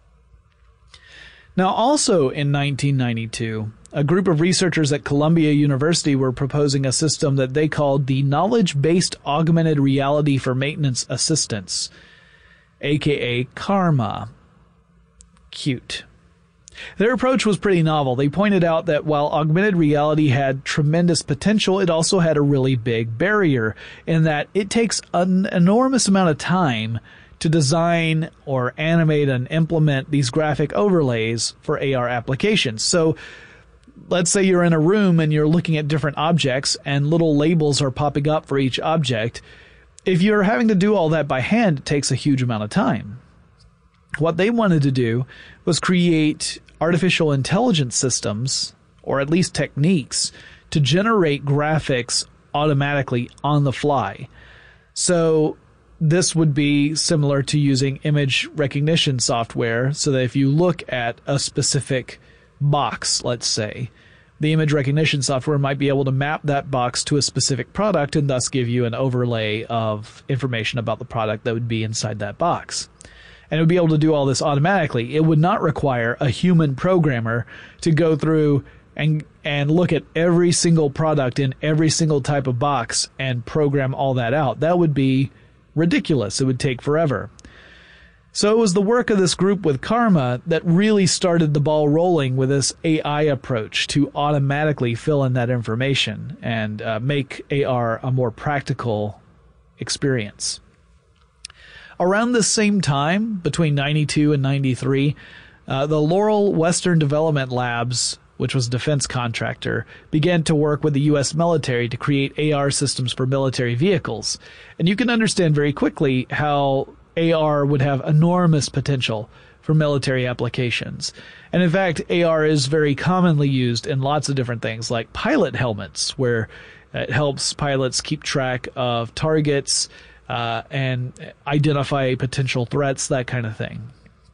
Now, also in nineteen ninety-two, a group of researchers at Columbia University were proposing a system that they called the Knowledge-Based Augmented Reality for Maintenance Assistance, aka CARMA. Cute. Their approach was pretty novel. They pointed out that while augmented reality had tremendous potential, it also had a really big barrier in that it takes an enormous amount of time to design or animate and implement these graphic overlays for A R applications. So let's say you're in a room and you're looking at different objects and little labels are popping up for each object. If you're having to do all that by hand, it takes a huge amount of time. What they wanted to do was create artificial intelligence systems, or at least techniques, to generate graphics automatically on the fly. So this would be similar to using image recognition software, so that if you look at a specific box, let's say, the image recognition software might be able to map that box to a specific product and thus give you an overlay of information about the product that would be inside that box. And it would be able to do all this automatically. It would not require a human programmer to go through and and look at every single product in every single type of box and program all that out. That would be ridiculous. It would take forever. So it was the work of this group with Karma that really started the ball rolling with this A I approach to automatically fill in that information and uh, make A R a more practical experience. Around the same time, between ninety-two and ninety-three, uh, the Laurel Western Development Labs, which was a defense contractor, began to work with the U S military to create A R systems for military vehicles. And you can understand very quickly how A R would have enormous potential for military applications. And in fact, A R is very commonly used in lots of different things, like pilot helmets, where it helps pilots keep track of targets uh, and identify potential threats, that kind of thing.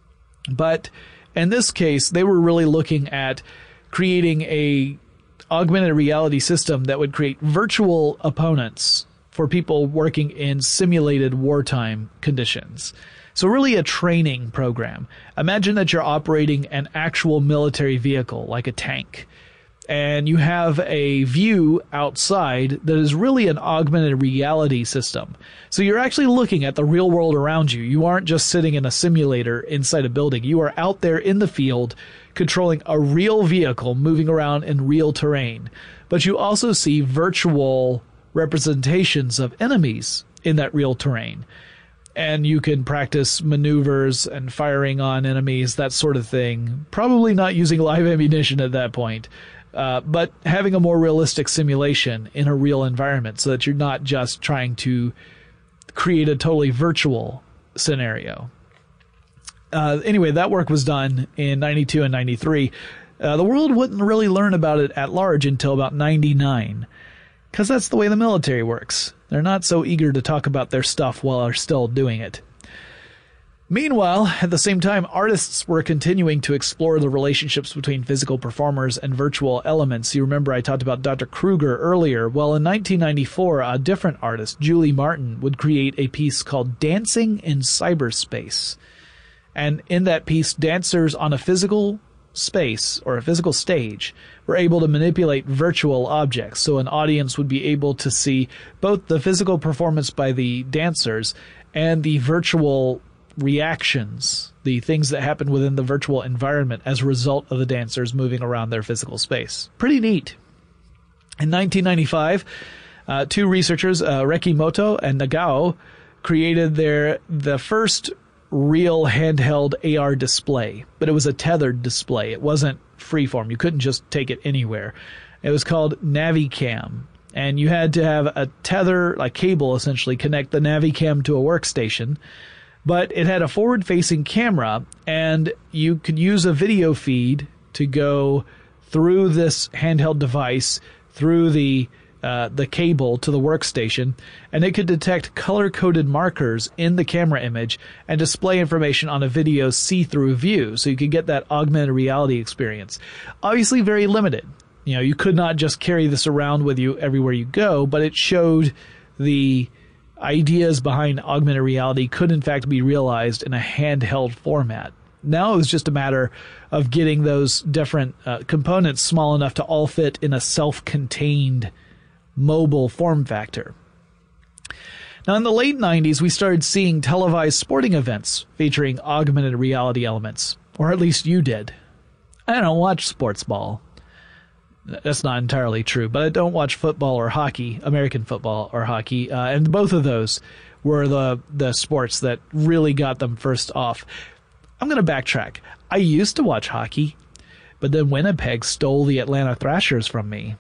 But in this case, they were really looking at creating a augmented reality system that would create virtual opponents for people working in simulated wartime conditions. So really a training program. Imagine that you're operating an actual military vehicle, like a tank, and you have a view outside that is really an augmented reality system. So you're actually looking at the real world around you. You aren't just sitting in a simulator inside a building. You are out there in the field controlling a real vehicle moving around in real terrain. But you also see virtual representations of enemies in that real terrain. And you can practice maneuvers and firing on enemies, that sort of thing. Probably not using live ammunition at that point, uh, but having a more realistic simulation in a real environment so that you're not just trying to create a totally virtual scenario. Uh, anyway, that work was done in ninety-two and ninety-three. Uh, the world wouldn't really learn about it at large until about ninety-nine, because that's the way the military works. They're not so eager to talk about their stuff while they're still doing it. Meanwhile, at the same time, artists were continuing to explore the relationships between physical performers and virtual elements. You remember I talked about Doctor Kruger earlier. Well, in nineteen ninety-four, a different artist, Julie Martin, would create a piece called Dancing in Cyberspace. And in that piece, dancers on a physical space or a physical stage were able to manipulate virtual objects. So an audience would be able to see both the physical performance by the dancers and the virtual reactions, the things that happen within the virtual environment as a result of the dancers moving around their physical space. Pretty neat. In nineteen ninety-five, uh, two researchers, uh, Rekimoto and Nagao, created their the first real handheld A R display, but it was a tethered display. It wasn't freeform. You couldn't just take it anywhere. It was called Navicam, and you had to have a tether, like cable essentially, connect the Navicam to a workstation, but it had a forward-facing camera, and you could use a video feed to go through this handheld device, through the Uh, the cable to the workstation, and it could detect color-coded markers in the camera image and display information on a video see-through view, so you could get that augmented reality experience. Obviously very limited. You know, you could not just carry this around with you everywhere you go, but it showed the ideas behind augmented reality could in fact be realized in a handheld format. Now it was just a matter of getting those different uh, components small enough to all fit in a self-contained mobile form factor. Now, in the late nineties, we started seeing televised sporting events featuring augmented reality elements, or at least you did. I don't watch sports ball. That's not entirely true, but I don't watch football or hockey, American football or hockey, uh, and both of those were the, the sports that really got them first off. I'm going to backtrack. I used to watch hockey, but then Winnipeg stole the Atlanta Thrashers from me.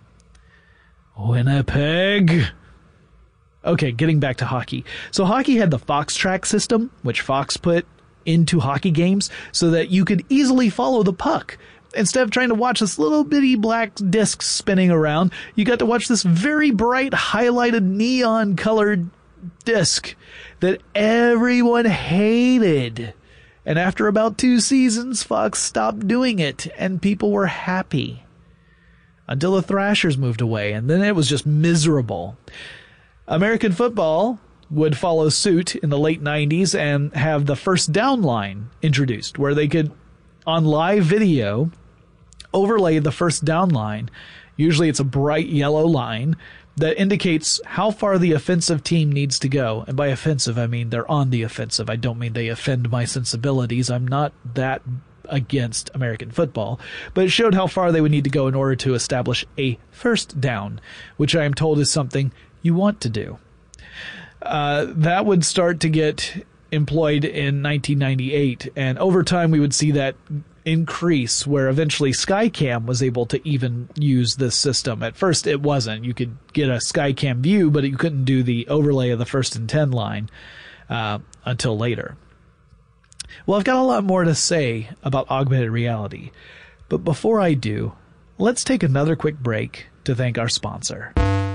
Winnipeg. Okay, getting back to hockey. So hockey had the Fox Track system, which Fox put into hockey games so that you could easily follow the puck. Instead of trying to watch this little bitty black disc spinning around, you got to watch this very bright, highlighted, neon-colored disc that everyone hated. And after about two seasons, Fox stopped doing it, and people were happy. Until the Thrashers moved away, and then it was just miserable. American football would follow suit in the late nineties and have the first down line introduced, where they could, on live video, overlay the first down line. Usually it's a bright yellow line that indicates how far the offensive team needs to go. And by offensive, I mean they're on the offensive. I don't mean they offend my sensibilities. I'm not that against American football. But it showed how far they would need to go in order to establish a first down, which I am told is something you want to do. Uh, that would start to get employed in nineteen ninety-eight. And over time, we would see that increase, where eventually Skycam was able to even use this system. At first it wasn't. You could get a Skycam view, but you couldn't do the overlay of the first and ten line uh, until later. Well, I've got a lot more to say about augmented reality, but before I do, let's take another quick break to thank our sponsor.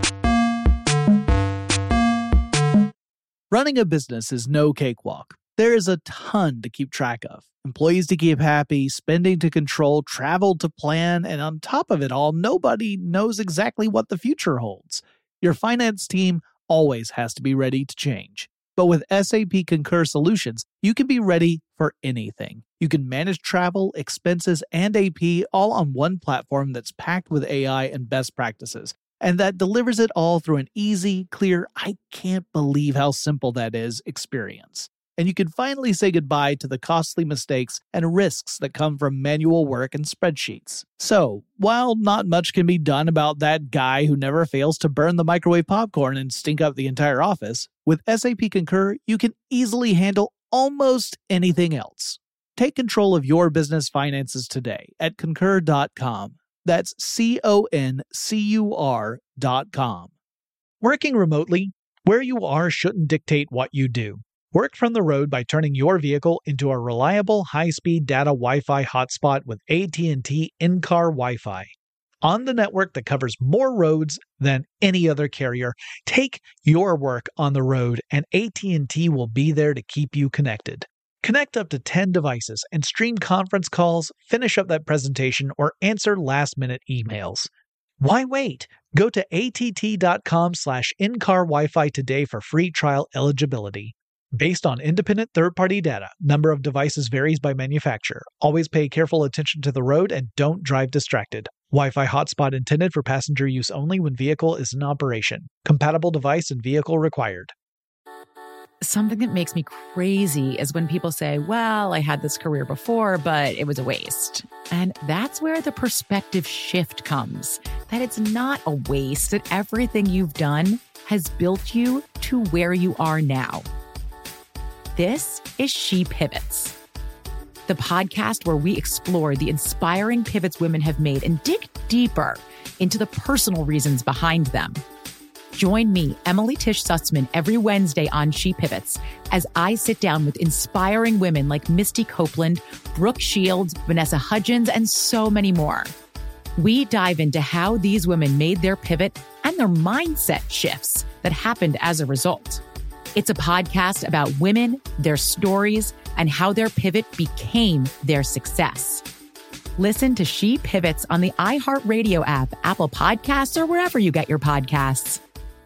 Running a business is no cakewalk. There is a ton to keep track of. Employees to keep happy, spending to control, travel to plan, and on top of it all, nobody knows exactly what the future holds. Your finance team always has to be ready to change. But with S A P Concur Solutions, you can be ready for anything. You can manage travel, expenses, and A P all on one platform that's packed with A I and best practices, and that delivers it all through an easy, clear, I can't believe how simple that is experience. And you can finally say goodbye to the costly mistakes and risks that come from manual work and spreadsheets. So, while not much can be done about that guy who never fails to burn the microwave popcorn and stink up the entire office, with S A P Concur, you can easily handle almost anything else. Take control of your business finances today at concur dot com. That's C O N C U R dot com. Working remotely, where you are shouldn't dictate what you do. Work from the road by turning your vehicle into a reliable high-speed data Wi-Fi hotspot with A T and T in-car Wi-Fi. On the network that covers more roads than any other carrier, take your work on the road and A T and T will be there to keep you connected. Connect up to ten devices and stream conference calls, finish up that presentation, or answer last-minute emails. Why wait? Go to A T T dot com slash in-car Wi-Fi today for free trial eligibility. Based on independent third-party data, number of devices varies by manufacturer. Always pay careful attention to the road and don't drive distracted. Wi-Fi hotspot intended for passenger use only when vehicle is in operation. Compatible device and vehicle required. Something that makes me crazy is when people say, well, I had this career before, but it was a waste. And that's where the perspective shift comes. That it's not a waste, that everything you've done has built you to where you are now. This is She Pivots, the podcast where we explore the inspiring pivots women have made and dig deeper into the personal reasons behind them. Join me, Emily Tish Sussman, every Wednesday on She Pivots as I sit down with inspiring women like Misty Copeland, Brooke Shields, Vanessa Hudgens, and so many more. We dive into how these women made their pivot and their mindset shifts that happened as a result. It's a podcast about women, their stories, and how their pivot became their success. Listen to She Pivots on the iHeartRadio app, Apple Podcasts, or wherever you get your podcasts.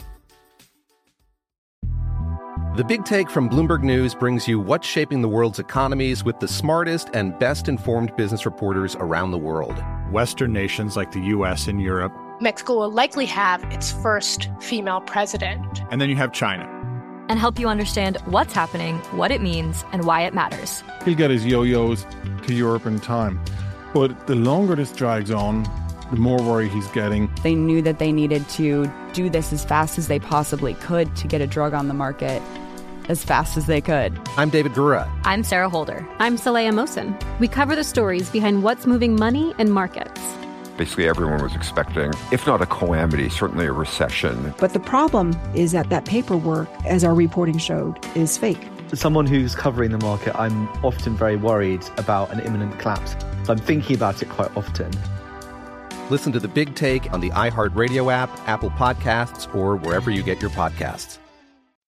The Big Take from Bloomberg News brings you what's shaping the world's economies with the smartest and best-informed business reporters around the world. Western nations like the U S and Europe. Mexico will likely have its first female president. And then you have China. And help you understand what's happening, what it means, and why it matters. He'll get his yo-yos to Europe in time. But the longer this drags on, the more worry he's getting. They knew that they needed to do this as fast as they possibly could to get a drug on the market as fast as they could. I'm David Gura. I'm Sarah Holder. I'm Saleha Mohsen. We cover the stories behind what's moving money and markets. Basically, everyone was expecting, if not a calamity, certainly a recession. But the problem is that that paperwork, as our reporting showed, is fake. As someone who's covering the market, I'm often very worried about an imminent collapse. So I'm thinking about it quite often. Listen to The Big Take on the iHeartRadio app, Apple Podcasts, or wherever you get your podcasts.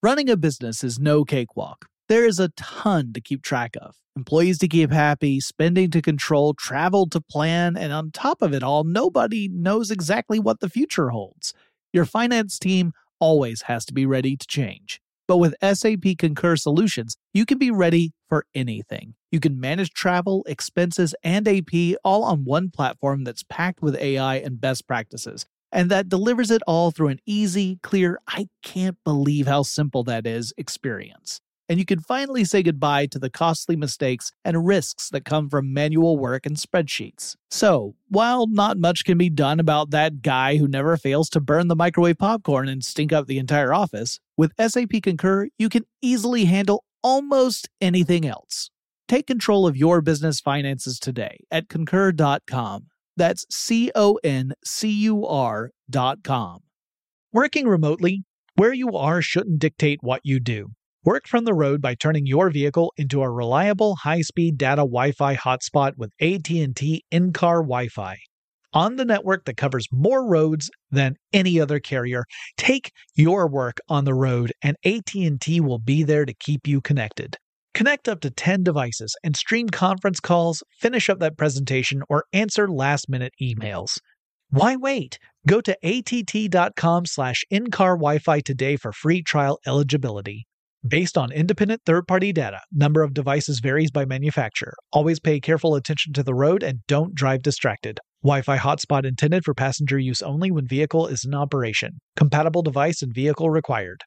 Running a business is no cakewalk. There is a ton to keep track of. Employees to keep happy, spending to control, travel to plan, and on top of it all, nobody knows exactly what the future holds. Your finance team always has to be ready to change. But with S A P Concur Solutions, you can be ready for anything. You can manage travel, expenses, and A P all on one platform that's packed with A I and best practices, and that delivers it all through an easy, clear, I can't believe how simple that is experience. And you can finally say goodbye to the costly mistakes and risks that come from manual work and spreadsheets. So, while not much can be done about that guy who never fails to burn the microwave popcorn and stink up the entire office, with S A P Concur, you can easily handle almost anything else. Take control of your business finances today at concur dot com. That's C O N C U R dot com. Working remotely, where you are shouldn't dictate what you do. Work from the road by turning your vehicle into a reliable high-speed data Wi-Fi hotspot with A T and T in-car Wi-Fi. On the network that covers more roads than any other carrier, take your work on the road and A T and T will be there to keep you connected. Connect up to ten devices and stream conference calls, finish up that presentation, or answer last-minute emails. Why wait? Go to att.com slash in-car Wi-Fi today for free trial eligibility. Based on independent third-party data, number of devices varies by manufacturer. Always pay careful attention to the road and don't drive distracted. Wi-Fi hotspot intended for passenger use only when vehicle is in operation. Compatible device and vehicle required.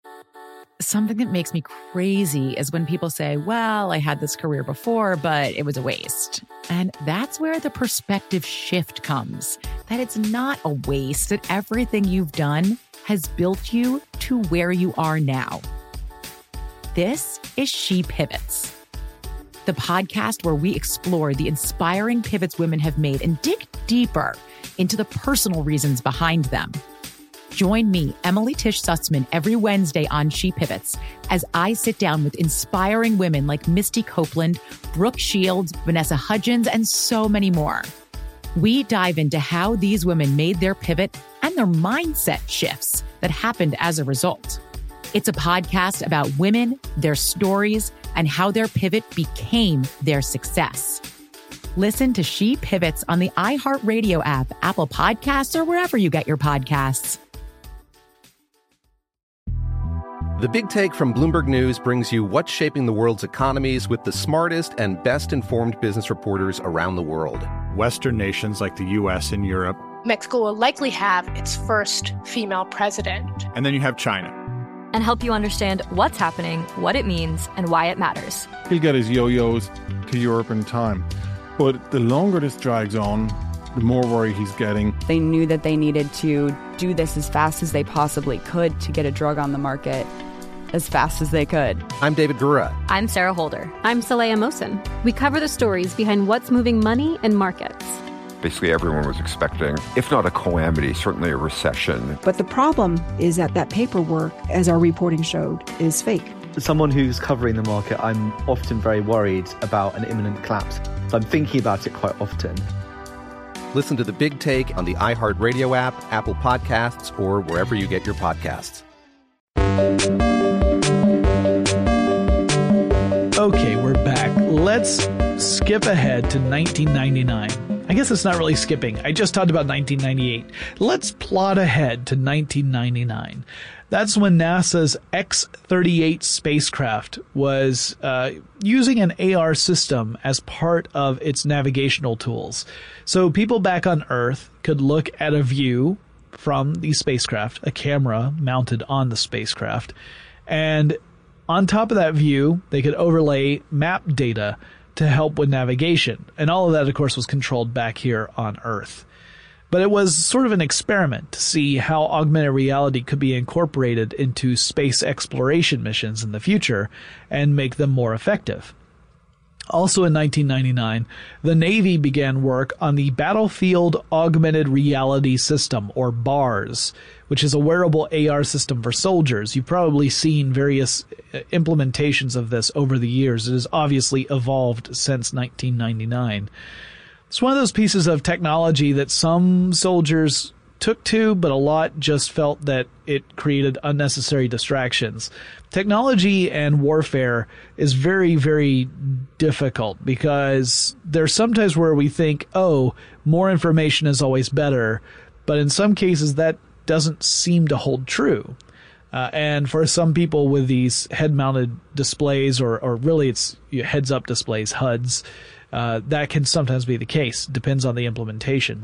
Something that makes me crazy is when people say, well, I had this career before, but it was a waste. And that's where the perspective shift comes. That it's not a waste, that everything you've done has built you to where you are now. This is She Pivots, the podcast where we explore the inspiring pivots women have made and dig deeper into the personal reasons behind them. Join me, Emily Tish Sussman, every Wednesday on She Pivots as I sit down with inspiring women like Misty Copeland, Brooke Shields, Vanessa Hudgens, and so many more. We dive into how these women made their pivot and their mindset shifts that happened as a result. It's a podcast about women, their stories, and how their pivot became their success. Listen to She Pivots on the iHeartRadio app, Apple Podcasts, or wherever you get your podcasts. The Big Take from Bloomberg News brings you what's shaping the world's economies with the smartest and best-informed business reporters around the world. Western nations like the U S and Europe. Mexico will likely have its first female president. And then you have China. And help you understand what's happening, what it means, and why it matters. He'll get his yo-yos to Europe in time. But the longer this drags on, the more worry he's getting. They knew that they needed to do this as fast as they possibly could to get a drug on the market as fast as they could. I'm David Gura. I'm Sarah Holder. I'm Saleha Mohsen. We cover the stories behind what's moving money and markets. Basically, everyone was expecting, if not a calamity, certainly a recession. But the problem is that that paperwork, as our reporting showed, is fake. As someone who's covering the market, I'm often very worried about an imminent collapse. So I'm thinking about it quite often. Listen to The Big Take on the iHeartRadio app, Apple Podcasts, or wherever you get your podcasts. Okay, we're back. Let's skip ahead to nineteen ninety-nine. I guess it's not really skipping. I just talked about nineteen ninety-eight. Let's plot ahead to nineteen ninety-nine. That's when NASA's X thirty-eight spacecraft was uh, using an A R system as part of its navigational tools. So people back on Earth could look at a view from the spacecraft, a camera mounted on the spacecraft, and on top of that view, they could overlay map data to help with navigation. And all of that, of course, was controlled back here on Earth. But it was sort of an experiment to see how augmented reality could be incorporated into space exploration missions in the future and make them more effective. Also in nineteen ninety-nine, the Navy began work on the Battlefield Augmented Reality System, or BARS, which is a wearable A R system for soldiers. You've probably seen various implementations of this over the years. It has obviously evolved since nineteen ninety-nine. It's one of those pieces of technology that some soldiers took to, but a lot just felt that it created unnecessary distractions. Technology and warfare is very, very difficult because there's sometimes where we think, oh, more information is always better, but in some cases that doesn't seem to hold true. Uh, and for some people with these head-mounted displays, or, or really it's heads-up displays, H U Ds, uh, that can sometimes be the case. Depends on the implementation.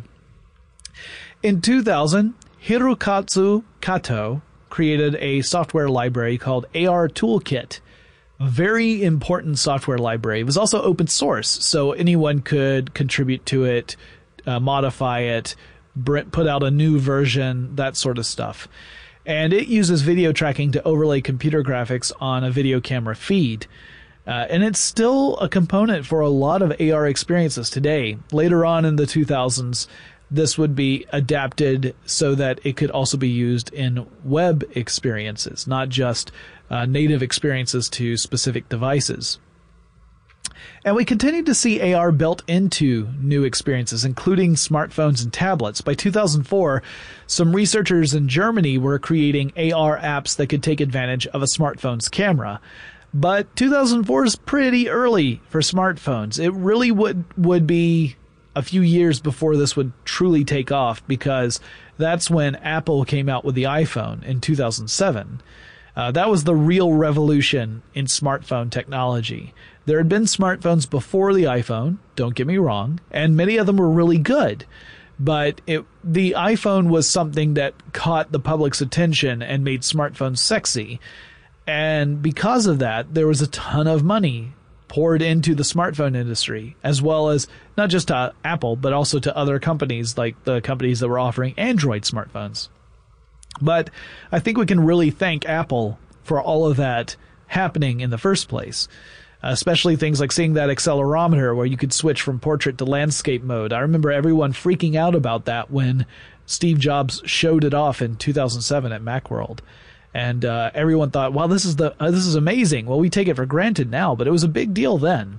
In two thousand, Hirokatsu Kato created a software library called A R Toolkit. A very important software library. It was also open source, so anyone could contribute to it, uh, modify it, put out a new version, that sort of stuff. And it uses video tracking to overlay computer graphics on a video camera feed. Uh, and it's still a component for a lot of A R experiences today. Later on in the two thousands, this would be adapted so that it could also be used in web experiences, not just uh, native experiences to specific devices. And we continue to see A R built into new experiences, including smartphones and tablets. By two thousand four, some researchers in Germany were creating A R apps that could take advantage of a smartphone's camera. But two thousand four is pretty early for smartphones. It really would, would be a few years before this would truly take off, because that's when Apple came out with the iPhone in two thousand seven. Uh, that was the real revolution in smartphone technology. There had been smartphones before the iPhone, don't get me wrong, and many of them were really good. But it, the iPhone was something that caught the public's attention and made smartphones sexy. And because of that, there was a ton of money poured into the smartphone industry, as well as not just to Apple, but also to other companies like the companies that were offering Android smartphones. But I think we can really thank Apple for all of that happening in the first place. Especially things like seeing that accelerometer where you could switch from portrait to landscape mode. I remember everyone freaking out about that when Steve Jobs showed it off in two thousand seven at Macworld. And uh, everyone thought, wow, this is the uh, this is amazing. Well, we take it for granted now, but it was a big deal then.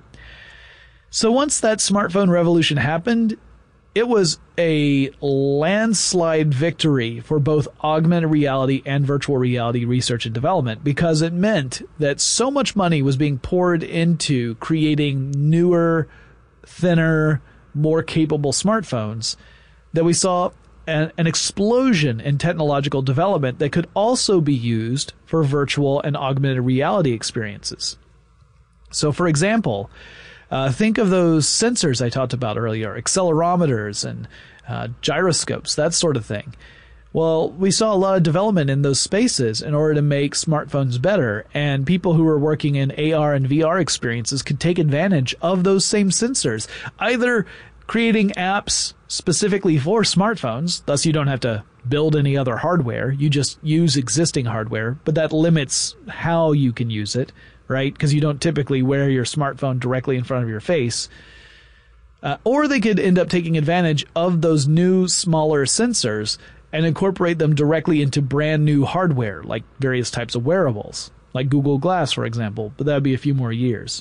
So once that smartphone revolution happened, it was a landslide victory for both augmented reality and virtual reality research and development, because it meant that so much money was being poured into creating newer, thinner, more capable smartphones that we saw an, an explosion in technological development that could also be used for virtual and augmented reality experiences. So, for example, Uh, think of those sensors I talked about earlier, accelerometers and uh, gyroscopes, that sort of thing. Well, we saw a lot of development in those spaces in order to make smartphones better, and people who were working in A R and V R experiences could take advantage of those same sensors, either creating apps specifically for smartphones, thus you don't have to build any other hardware, you just use existing hardware, but that limits how you can use it, right? Because you don't typically wear your smartphone directly in front of your face. Uh, or they could end up taking advantage of those new, smaller sensors and incorporate them directly into brand new hardware, like various types of wearables, like Google Glass, for example, but that would be a few more years.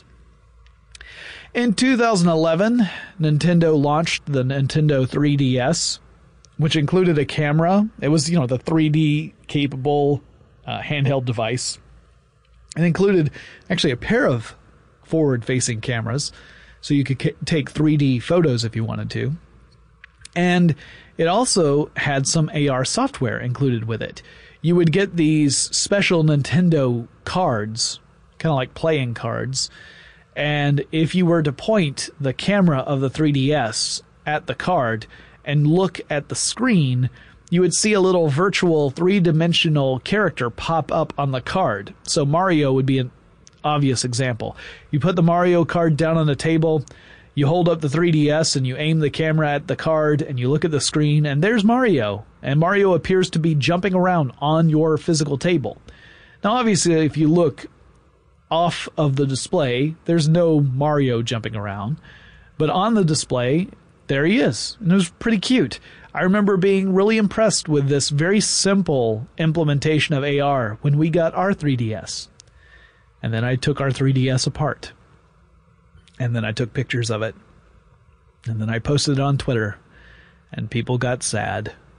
In two thousand eleven, Nintendo launched the Nintendo three D S, which included a camera. It was, you know, the three D capable uh, handheld device. It included actually a pair of forward-facing cameras, so you could c- take three D photos if you wanted to. And it also had some A R software included with it. You would get these special Nintendo cards, kind of like playing cards, and if you were to point the camera of the three D S at the card and look at the screen, you would see a little virtual three-dimensional character pop up on the card. So Mario would be an obvious example. You put the Mario card down on the table, you hold up the three D S and you aim the camera at the card and you look at the screen and there's Mario. And Mario appears to be jumping around on your physical table. Now obviously if you look off of the display, there's no Mario jumping around. But on the display, there he is. And it was pretty cute. I remember being really impressed with this very simple implementation of A R when we got our three D S. And then I took our three D S apart. And then I took pictures of it. And then I posted it on Twitter. And people got sad.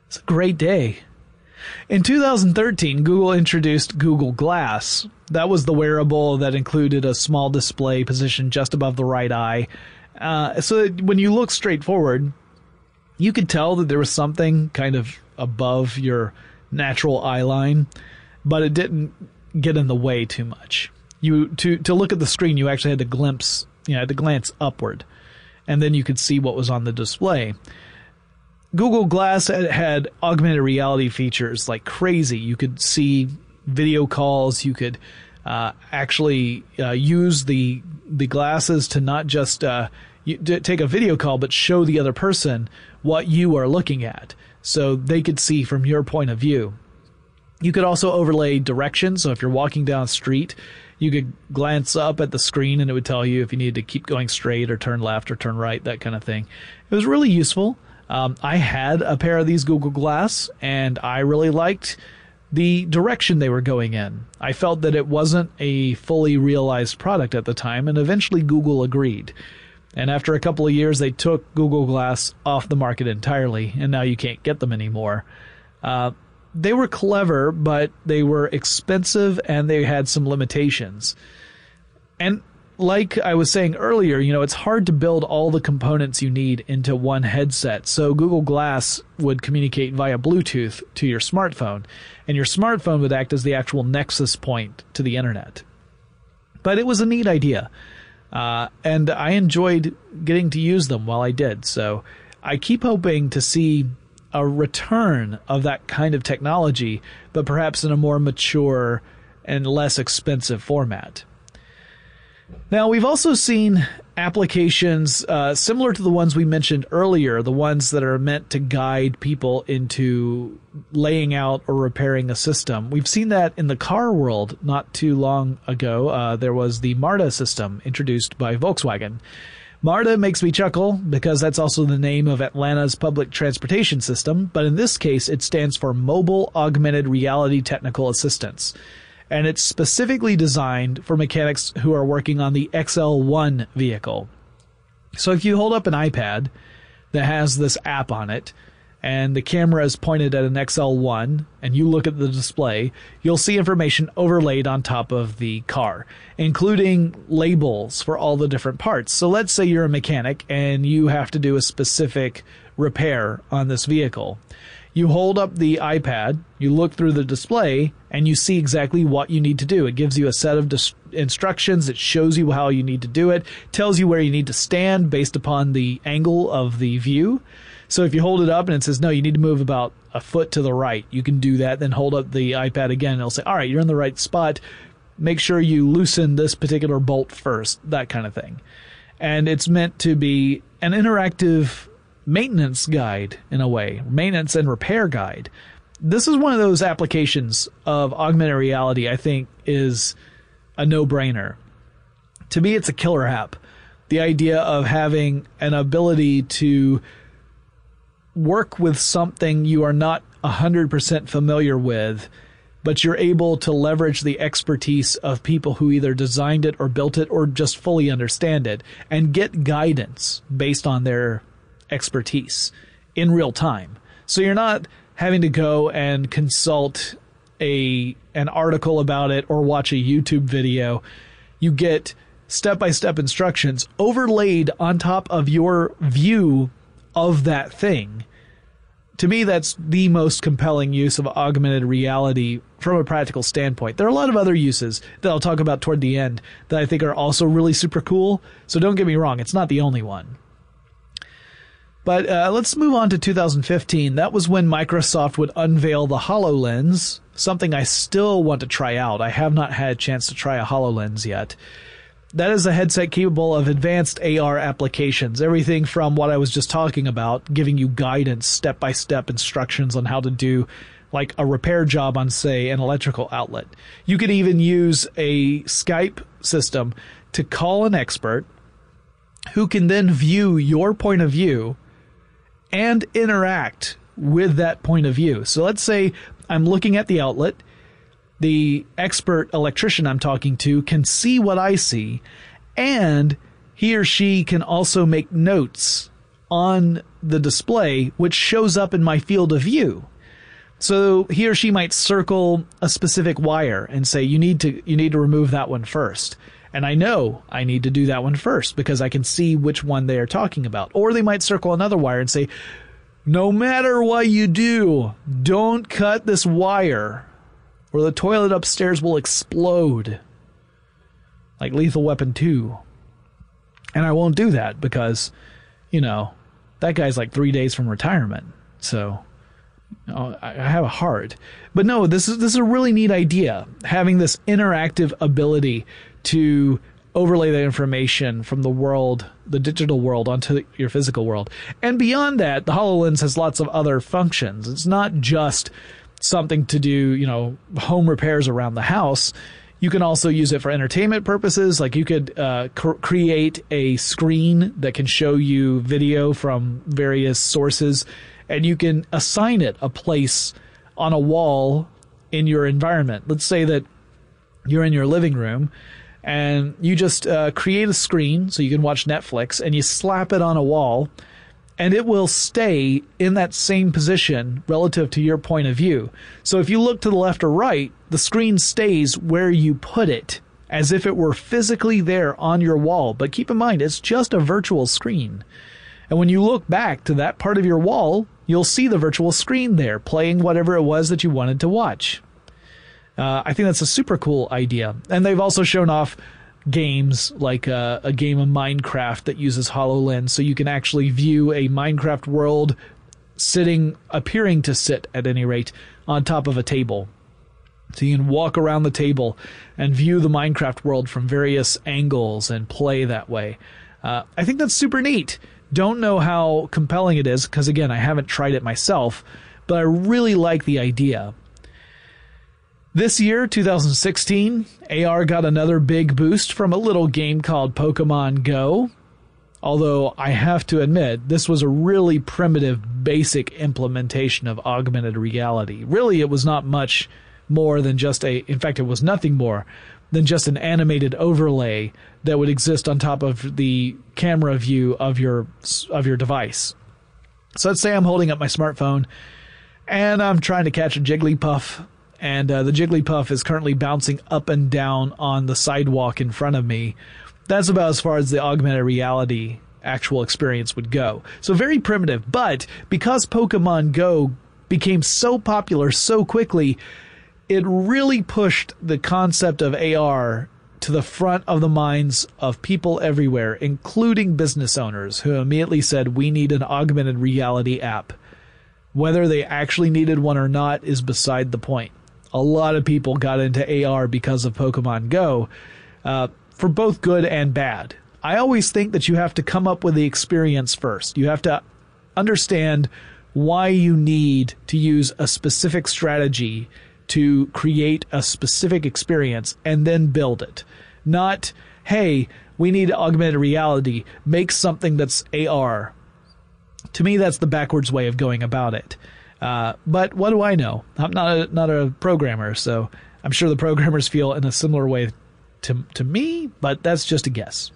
It's a great day. In two thousand thirteen, Google introduced Google Glass. That was the wearable that included a small display positioned just above the right eye. Uh, so that when you look straight forward, you could tell that there was something kind of above your natural eye line, but it didn't get in the way too much. You to to look at the screen, you actually had to glimpse, you know, had to glance upward, and then you could see what was on the display. Google Glass had, had augmented reality features like crazy. You could see video calls. You could uh, actually uh, use the the glasses to not just uh, you, to take a video call, but show the other person what you are looking at, so they could see from your point of view. You could also overlay directions. So if you're walking down a street, you could glance up at the screen and it would tell you if you needed to keep going straight or turn left or turn right, that kind of thing. It was really useful. Um, I had a pair of these Google Glass, and I really liked the direction they were going in. I felt that it wasn't a fully realized product at the time, and eventually Google agreed. And after a couple of years, they took Google Glass off the market entirely, and now you can't get them anymore. Uh, they were clever, but they were expensive, and they had some limitations. And like I was saying earlier, you know, it's hard to build all the components you need into one headset. So Google Glass would communicate via Bluetooth to your smartphone, and your smartphone would act as the actual nexus point to the internet. But it was a neat idea, uh, and I enjoyed getting to use them while I did. So I keep hoping to see a return of that kind of technology, but perhaps in a more mature and less expensive format. Now, we've also seen applications uh, similar to the ones we mentioned earlier, the ones that are meant to guide people into laying out or repairing a system. We've seen that in the car world not too long ago. Uh, there was the MARTA system introduced by Volkswagen. MARTA makes me chuckle because that's also the name of Atlanta's public transportation system, but in this case, it stands for Mobile Augmented Reality Technical Assistance. And it's specifically designed for mechanics who are working on the X L one vehicle. So if you hold up an iPad that has this app on it, and the camera is pointed at an X L one, and you look at the display, you'll see information overlaid on top of the car, including labels for all the different parts. So let's say you're a mechanic, and you have to do a specific repair on this vehicle. You hold up the iPad, you look through the display, and you see exactly what you need to do. It gives you a set of dis- instructions. It shows you how you need to do it, tells you where you need to stand based upon the angle of the view. So if you hold it up and it says, no, you need to move about a foot to the right, you can do that. Then hold up the iPad again, and it'll say, all right, you're in the right spot. Make sure you loosen this particular bolt first, that kind of thing. And it's meant to be an interactive maintenance guide in a way, maintenance and repair guide. This is one of those applications of augmented reality I think is a no-brainer. To me, it's a killer app. The idea of having an ability to work with something you are not one hundred percent familiar with, but you're able to leverage the expertise of people who either designed it or built it or just fully understand it and get guidance based on their expertise in real time. So you're not having to go and consult a an article about it or watch a YouTube video. You get step-by-step instructions overlaid on top of your view of that thing. To me, that's the most compelling use of augmented reality from a practical standpoint. There are a lot of other uses that I'll talk about toward the end that I think are also really super cool. So don't get me wrong, it's not the only one. But uh, let's move on to two thousand fifteen. That was when Microsoft would unveil the HoloLens, something I still want to try out. I have not had a chance to try a HoloLens yet. That is a headset capable of advanced A R applications, everything from what I was just talking about, giving you guidance, step-by-step instructions on how to do like a repair job on, say, an electrical outlet. You could even use a Skype system to call an expert who can then view your point of view and interact with that point of view. So let's say I'm looking at the outlet. The expert electrician I'm talking to can see what I see, and he or she can also make notes on the display, which shows up in my field of view. So he or she might circle a specific wire and say, you need to you need to remove that one first. And I know I need to do that one first because I can see which one they are talking about. Or they might circle another wire and say, no matter what you do, don't cut this wire or the toilet upstairs will explode. Like Lethal Weapon two. And I won't do that because, you know, that guy's like three days from retirement. So Oh, I have a heart. But no, this is this is a really neat idea, having this interactive ability to overlay the information from the world, the digital world, onto your physical world. And beyond that, the HoloLens has lots of other functions. It's not just something to do, you know, home repairs around the house. You can also use it for entertainment purposes. Like you could uh, cr- create a screen that can show you video from various sources, and you can assign it a place on a wall in your environment. Let's say that you're in your living room and you just uh, create a screen so you can watch Netflix, and you slap it on a wall, and it will stay in that same position relative to your point of view. So if you look to the left or right, the screen stays where you put it, as if it were physically there on your wall. But keep in mind, it's just a virtual screen. And when you look back to that part of your wall, you'll see the virtual screen there playing whatever it was that you wanted to watch. Uh, I think that's a super cool idea. And they've also shown off games like uh, a game of Minecraft that uses HoloLens, so you can actually view a Minecraft world sitting, appearing to sit at any rate, on top of a table. So you can walk around the table and view the Minecraft world from various angles and play that way. Uh, I think that's super neat. Don't know how compelling it is because, again, I haven't tried it myself, but I really like the idea. This year, two thousand sixteen, A R got another big boost from a little game called Pokemon Go. Although I have to admit, this was a really primitive, basic implementation of augmented reality. Really, it was not much more than just a, in fact, it was nothing more than just an animated overlay that would exist on top of the camera view of your of your device. So let's say I'm holding up my smartphone and I'm trying to catch a Jigglypuff, and uh, the Jigglypuff is currently bouncing up and down on the sidewalk in front of me. That's about as far as the augmented reality actual experience would go. So very primitive, but because Pokemon Go became so popular so quickly, it really pushed the concept of A R to the front of the minds of people everywhere, including business owners who immediately said, we need an augmented reality app. Whether they actually needed one or not is beside the point. A lot of people got into A R because of Pokemon Go, uh, for both good and bad. I always think that you have to come up with the experience first. You have to understand why you need to use a specific strategy to create a specific experience and then build it. Not, hey, we need augmented reality, make something that's A R. To me, that's the backwards way of going about it. Uh, but what do I know? I'm not a, not a programmer, so I'm sure the programmers feel in a similar way to, to me, but that's just a guess.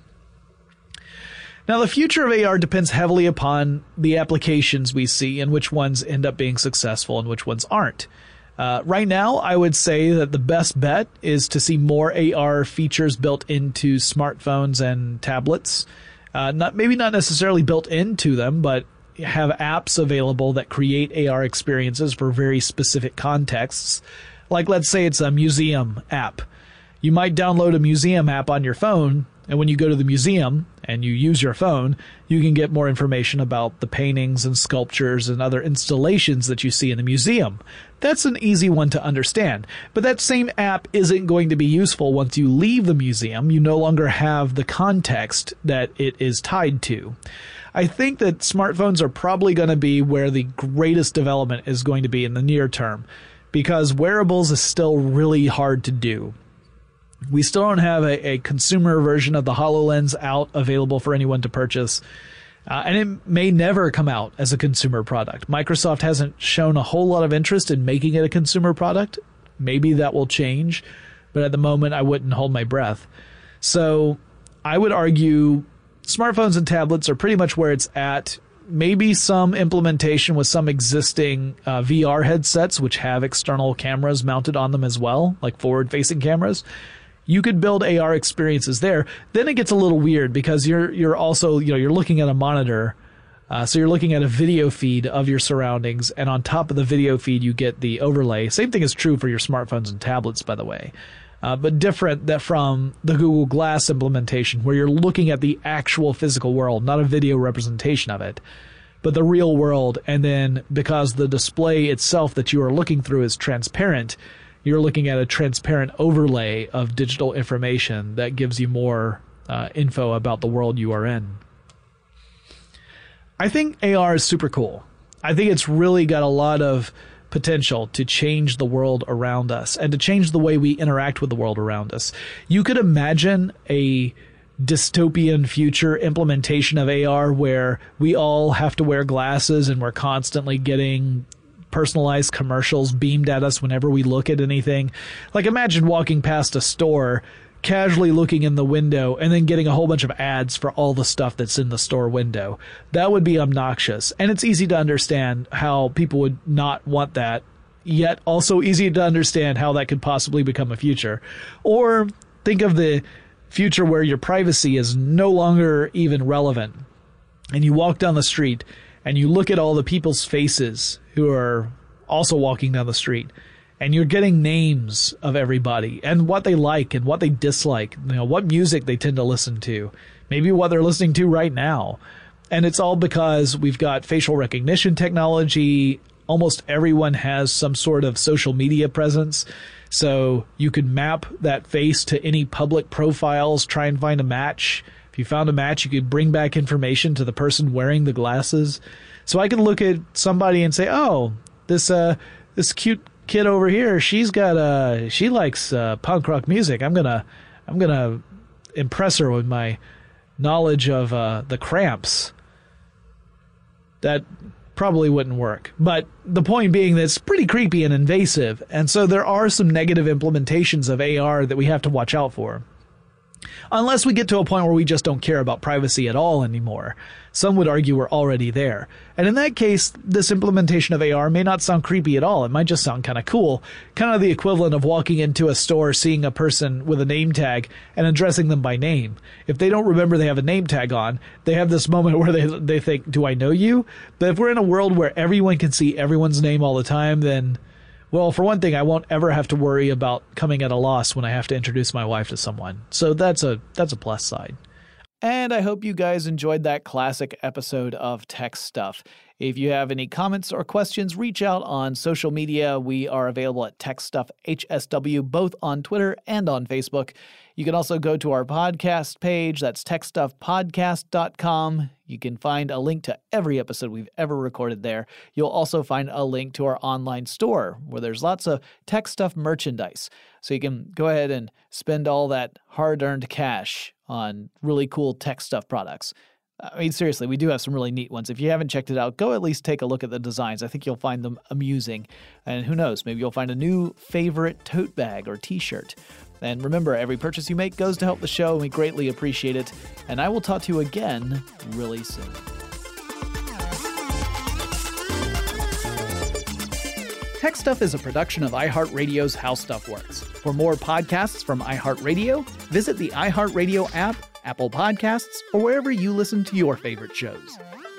Now, the future of A R depends heavily upon the applications we see and which ones end up being successful and which ones aren't. Uh, right now, I would say that the best bet is to see more A R features built into smartphones and tablets. Uh, not maybe not necessarily built into them, but have apps available that create A R experiences for very specific contexts. Like, let's say it's a museum app. You might download a museum app on your phone, and when you go to the museum and you use your phone, you can get more information about the paintings and sculptures and other installations that you see in the museum. That's an easy one to understand. But that same app isn't going to be useful once you leave the museum. You no longer have the context that it is tied to. I think that smartphones are probably going to be where the greatest development is going to be in the near term, because wearables is still really hard to do. We still don't have a, a consumer version of the HoloLens out available for anyone to purchase. Uh, and it may never come out as a consumer product. Microsoft hasn't shown a whole lot of interest in making it a consumer product. Maybe that will change, but at the moment I wouldn't hold my breath. So I would argue smartphones and tablets are pretty much where it's at maybe some implementation with some existing uh, V R headsets, which have external cameras mounted on them as well, like forward-facing cameras. You could build A R experiences there. Then it gets a little weird because you're you're also, you know, you're looking at a monitor. Uh, so you're looking at a video feed of your surroundings, and on top of the video feed, you get the overlay. Same thing is true for your smartphones and tablets, by the way. Uh, but different that from the Google Glass implementation, where you're looking at the actual physical world, not a video representation of it, but the real world. And then because the display itself that you are looking through is transparent, you're looking at a transparent overlay of digital information that gives you more uh, info about the world you are in. I think A R is super cool. I think it's really got a lot of potential to change the world around us and to change the way we interact with the world around us. You could imagine a dystopian future implementation of A R where we all have to wear glasses and we're constantly getting personalized commercials beamed at us whenever we look at anything. Like, imagine walking past a store, casually looking in the window, and then getting a whole bunch of ads for all the stuff that's in the store window. That would be obnoxious. And it's easy to understand how people would not want that, yet also easy to understand how that could possibly become a future. Or think of the future where your privacy is no longer even relevant, and you walk down the street and you look at all the people's faces who are also walking down the street, and you're getting names of everybody and what they like and what they dislike, you know, what music they tend to listen to, maybe what they're listening to right now. And it's all because we've got facial recognition technology. Almost everyone has some sort of social media presence. So you could map that face to any public profiles, try and find a match. If you found a match, you could bring back information to the person wearing the glasses. So I could look at somebody and say, oh, this uh, this cute kid over here, she's got uh, she likes uh, punk rock music. I'm gonna I'm gonna impress her with my knowledge of uh, the Cramps. That probably wouldn't work. But the point being that it's pretty creepy and invasive. And so there are some negative implementations of A R that we have to watch out for. Unless we get to a point where we just don't care about privacy at all anymore. Some would argue we're already there. And in that case, this implementation of A R may not sound creepy at all. It might just sound kind of cool. Kind of the equivalent of walking into a store, seeing a person with a name tag and addressing them by name. If they don't remember they have a name tag on, they have this moment where they they think, do I know you? But if we're in a world where everyone can see everyone's name all the time, then, well, for one thing, I won't ever have to worry about coming at a loss when I have to introduce my wife to someone. So that's a that's a plus side. And I hope you guys enjoyed that classic episode of Tech Stuff. If you have any comments or questions, reach out on social media. We are available at Tech Stuff H S W, both on Twitter and on Facebook. You can also go to our podcast page. That's tech stuff podcast dot com. You can find a link to every episode we've ever recorded there. You'll also find a link to our online store where there's lots of Tech Stuff merchandise. So you can go ahead and spend all that hard-earned cash on really cool Tech Stuff products. I mean, seriously, we do have some really neat ones. If you haven't checked it out, go at least take a look at the designs. I think you'll find them amusing. And who knows, maybe you'll find a new favorite tote bag or t-shirt. And remember, every purchase you make goes to help the show, and we greatly appreciate it. And I will talk to you again really soon. Tech Stuff is a production of iHeartRadio's How Stuff Works. For more podcasts from iHeartRadio, visit the iHeartRadio app, Apple Podcasts, or wherever you listen to your favorite shows.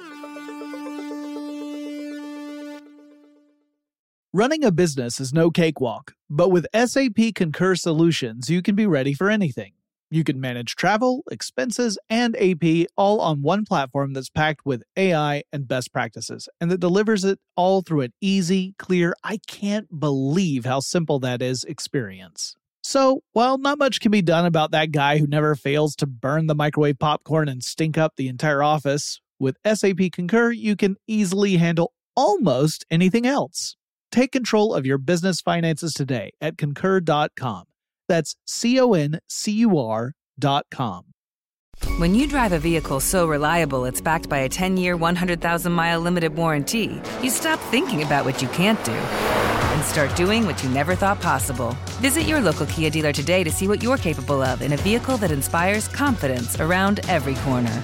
Running a business is no cakewalk, but with S A P Concur Solutions, you can be ready for anything. You can manage travel, expenses, and A P all on one platform that's packed with A I and best practices, and that delivers it all through an easy, clear, I can't believe how simple that is experience. So, while not much can be done about that guy who never fails to burn the microwave popcorn and stink up the entire office, with S A P Concur, you can easily handle almost anything else. Take control of your business finances today at concur dot com. That's C O N C U R dot com. When you drive a vehicle so reliable it's backed by a ten-year, one hundred thousand mile limited warranty, you stop thinking about what you can't do and start doing what you never thought possible. Visit your local Kia dealer today to see what you're capable of in a vehicle that inspires confidence around every corner.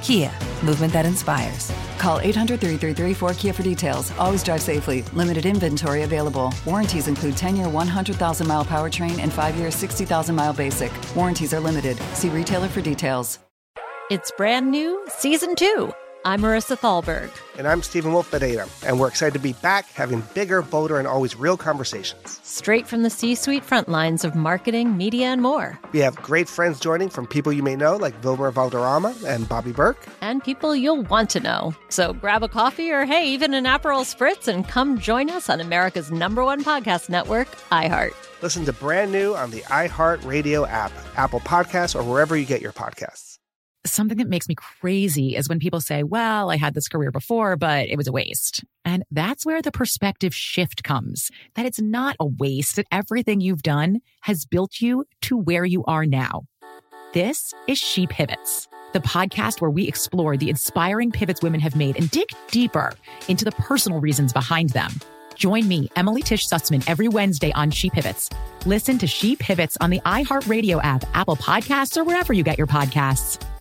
Kia, movement that inspires. Call eight hundred, three three three, four K I A for details. Always drive safely. Limited inventory available. Warranties include ten-year, one hundred thousand mile powertrain and five-year, sixty thousand mile basic. Warranties are limited. See retailer for details. It's brand new, season two. I'm Marissa Thalberg. And I'm Stephen Wolf Bedeta, and we're excited to be back having bigger, bolder, and always real conversations. Straight from the C-suite front lines of marketing, media, and more. We have great friends joining from people you may know, like Vilmer Valderrama and Bobby Burke. And people you'll want to know. So grab a coffee or, hey, even an Aperol Spritz and come join us on America's number one podcast network, iHeart. Listen to brand new on the iHeart Radio app, Apple Podcasts, or wherever you get your podcasts. Something that makes me crazy is when people say, well, I had this career before, but it was a waste. And that's where the perspective shift comes, that it's not a waste, that everything you've done has built you to where you are now. This is She Pivots, the podcast where we explore the inspiring pivots women have made and dig deeper into the personal reasons behind them. Join me, Emily Tish Sussman, every Wednesday on She Pivots. Listen to She Pivots on the iHeartRadio app, Apple Podcasts, or wherever you get your podcasts.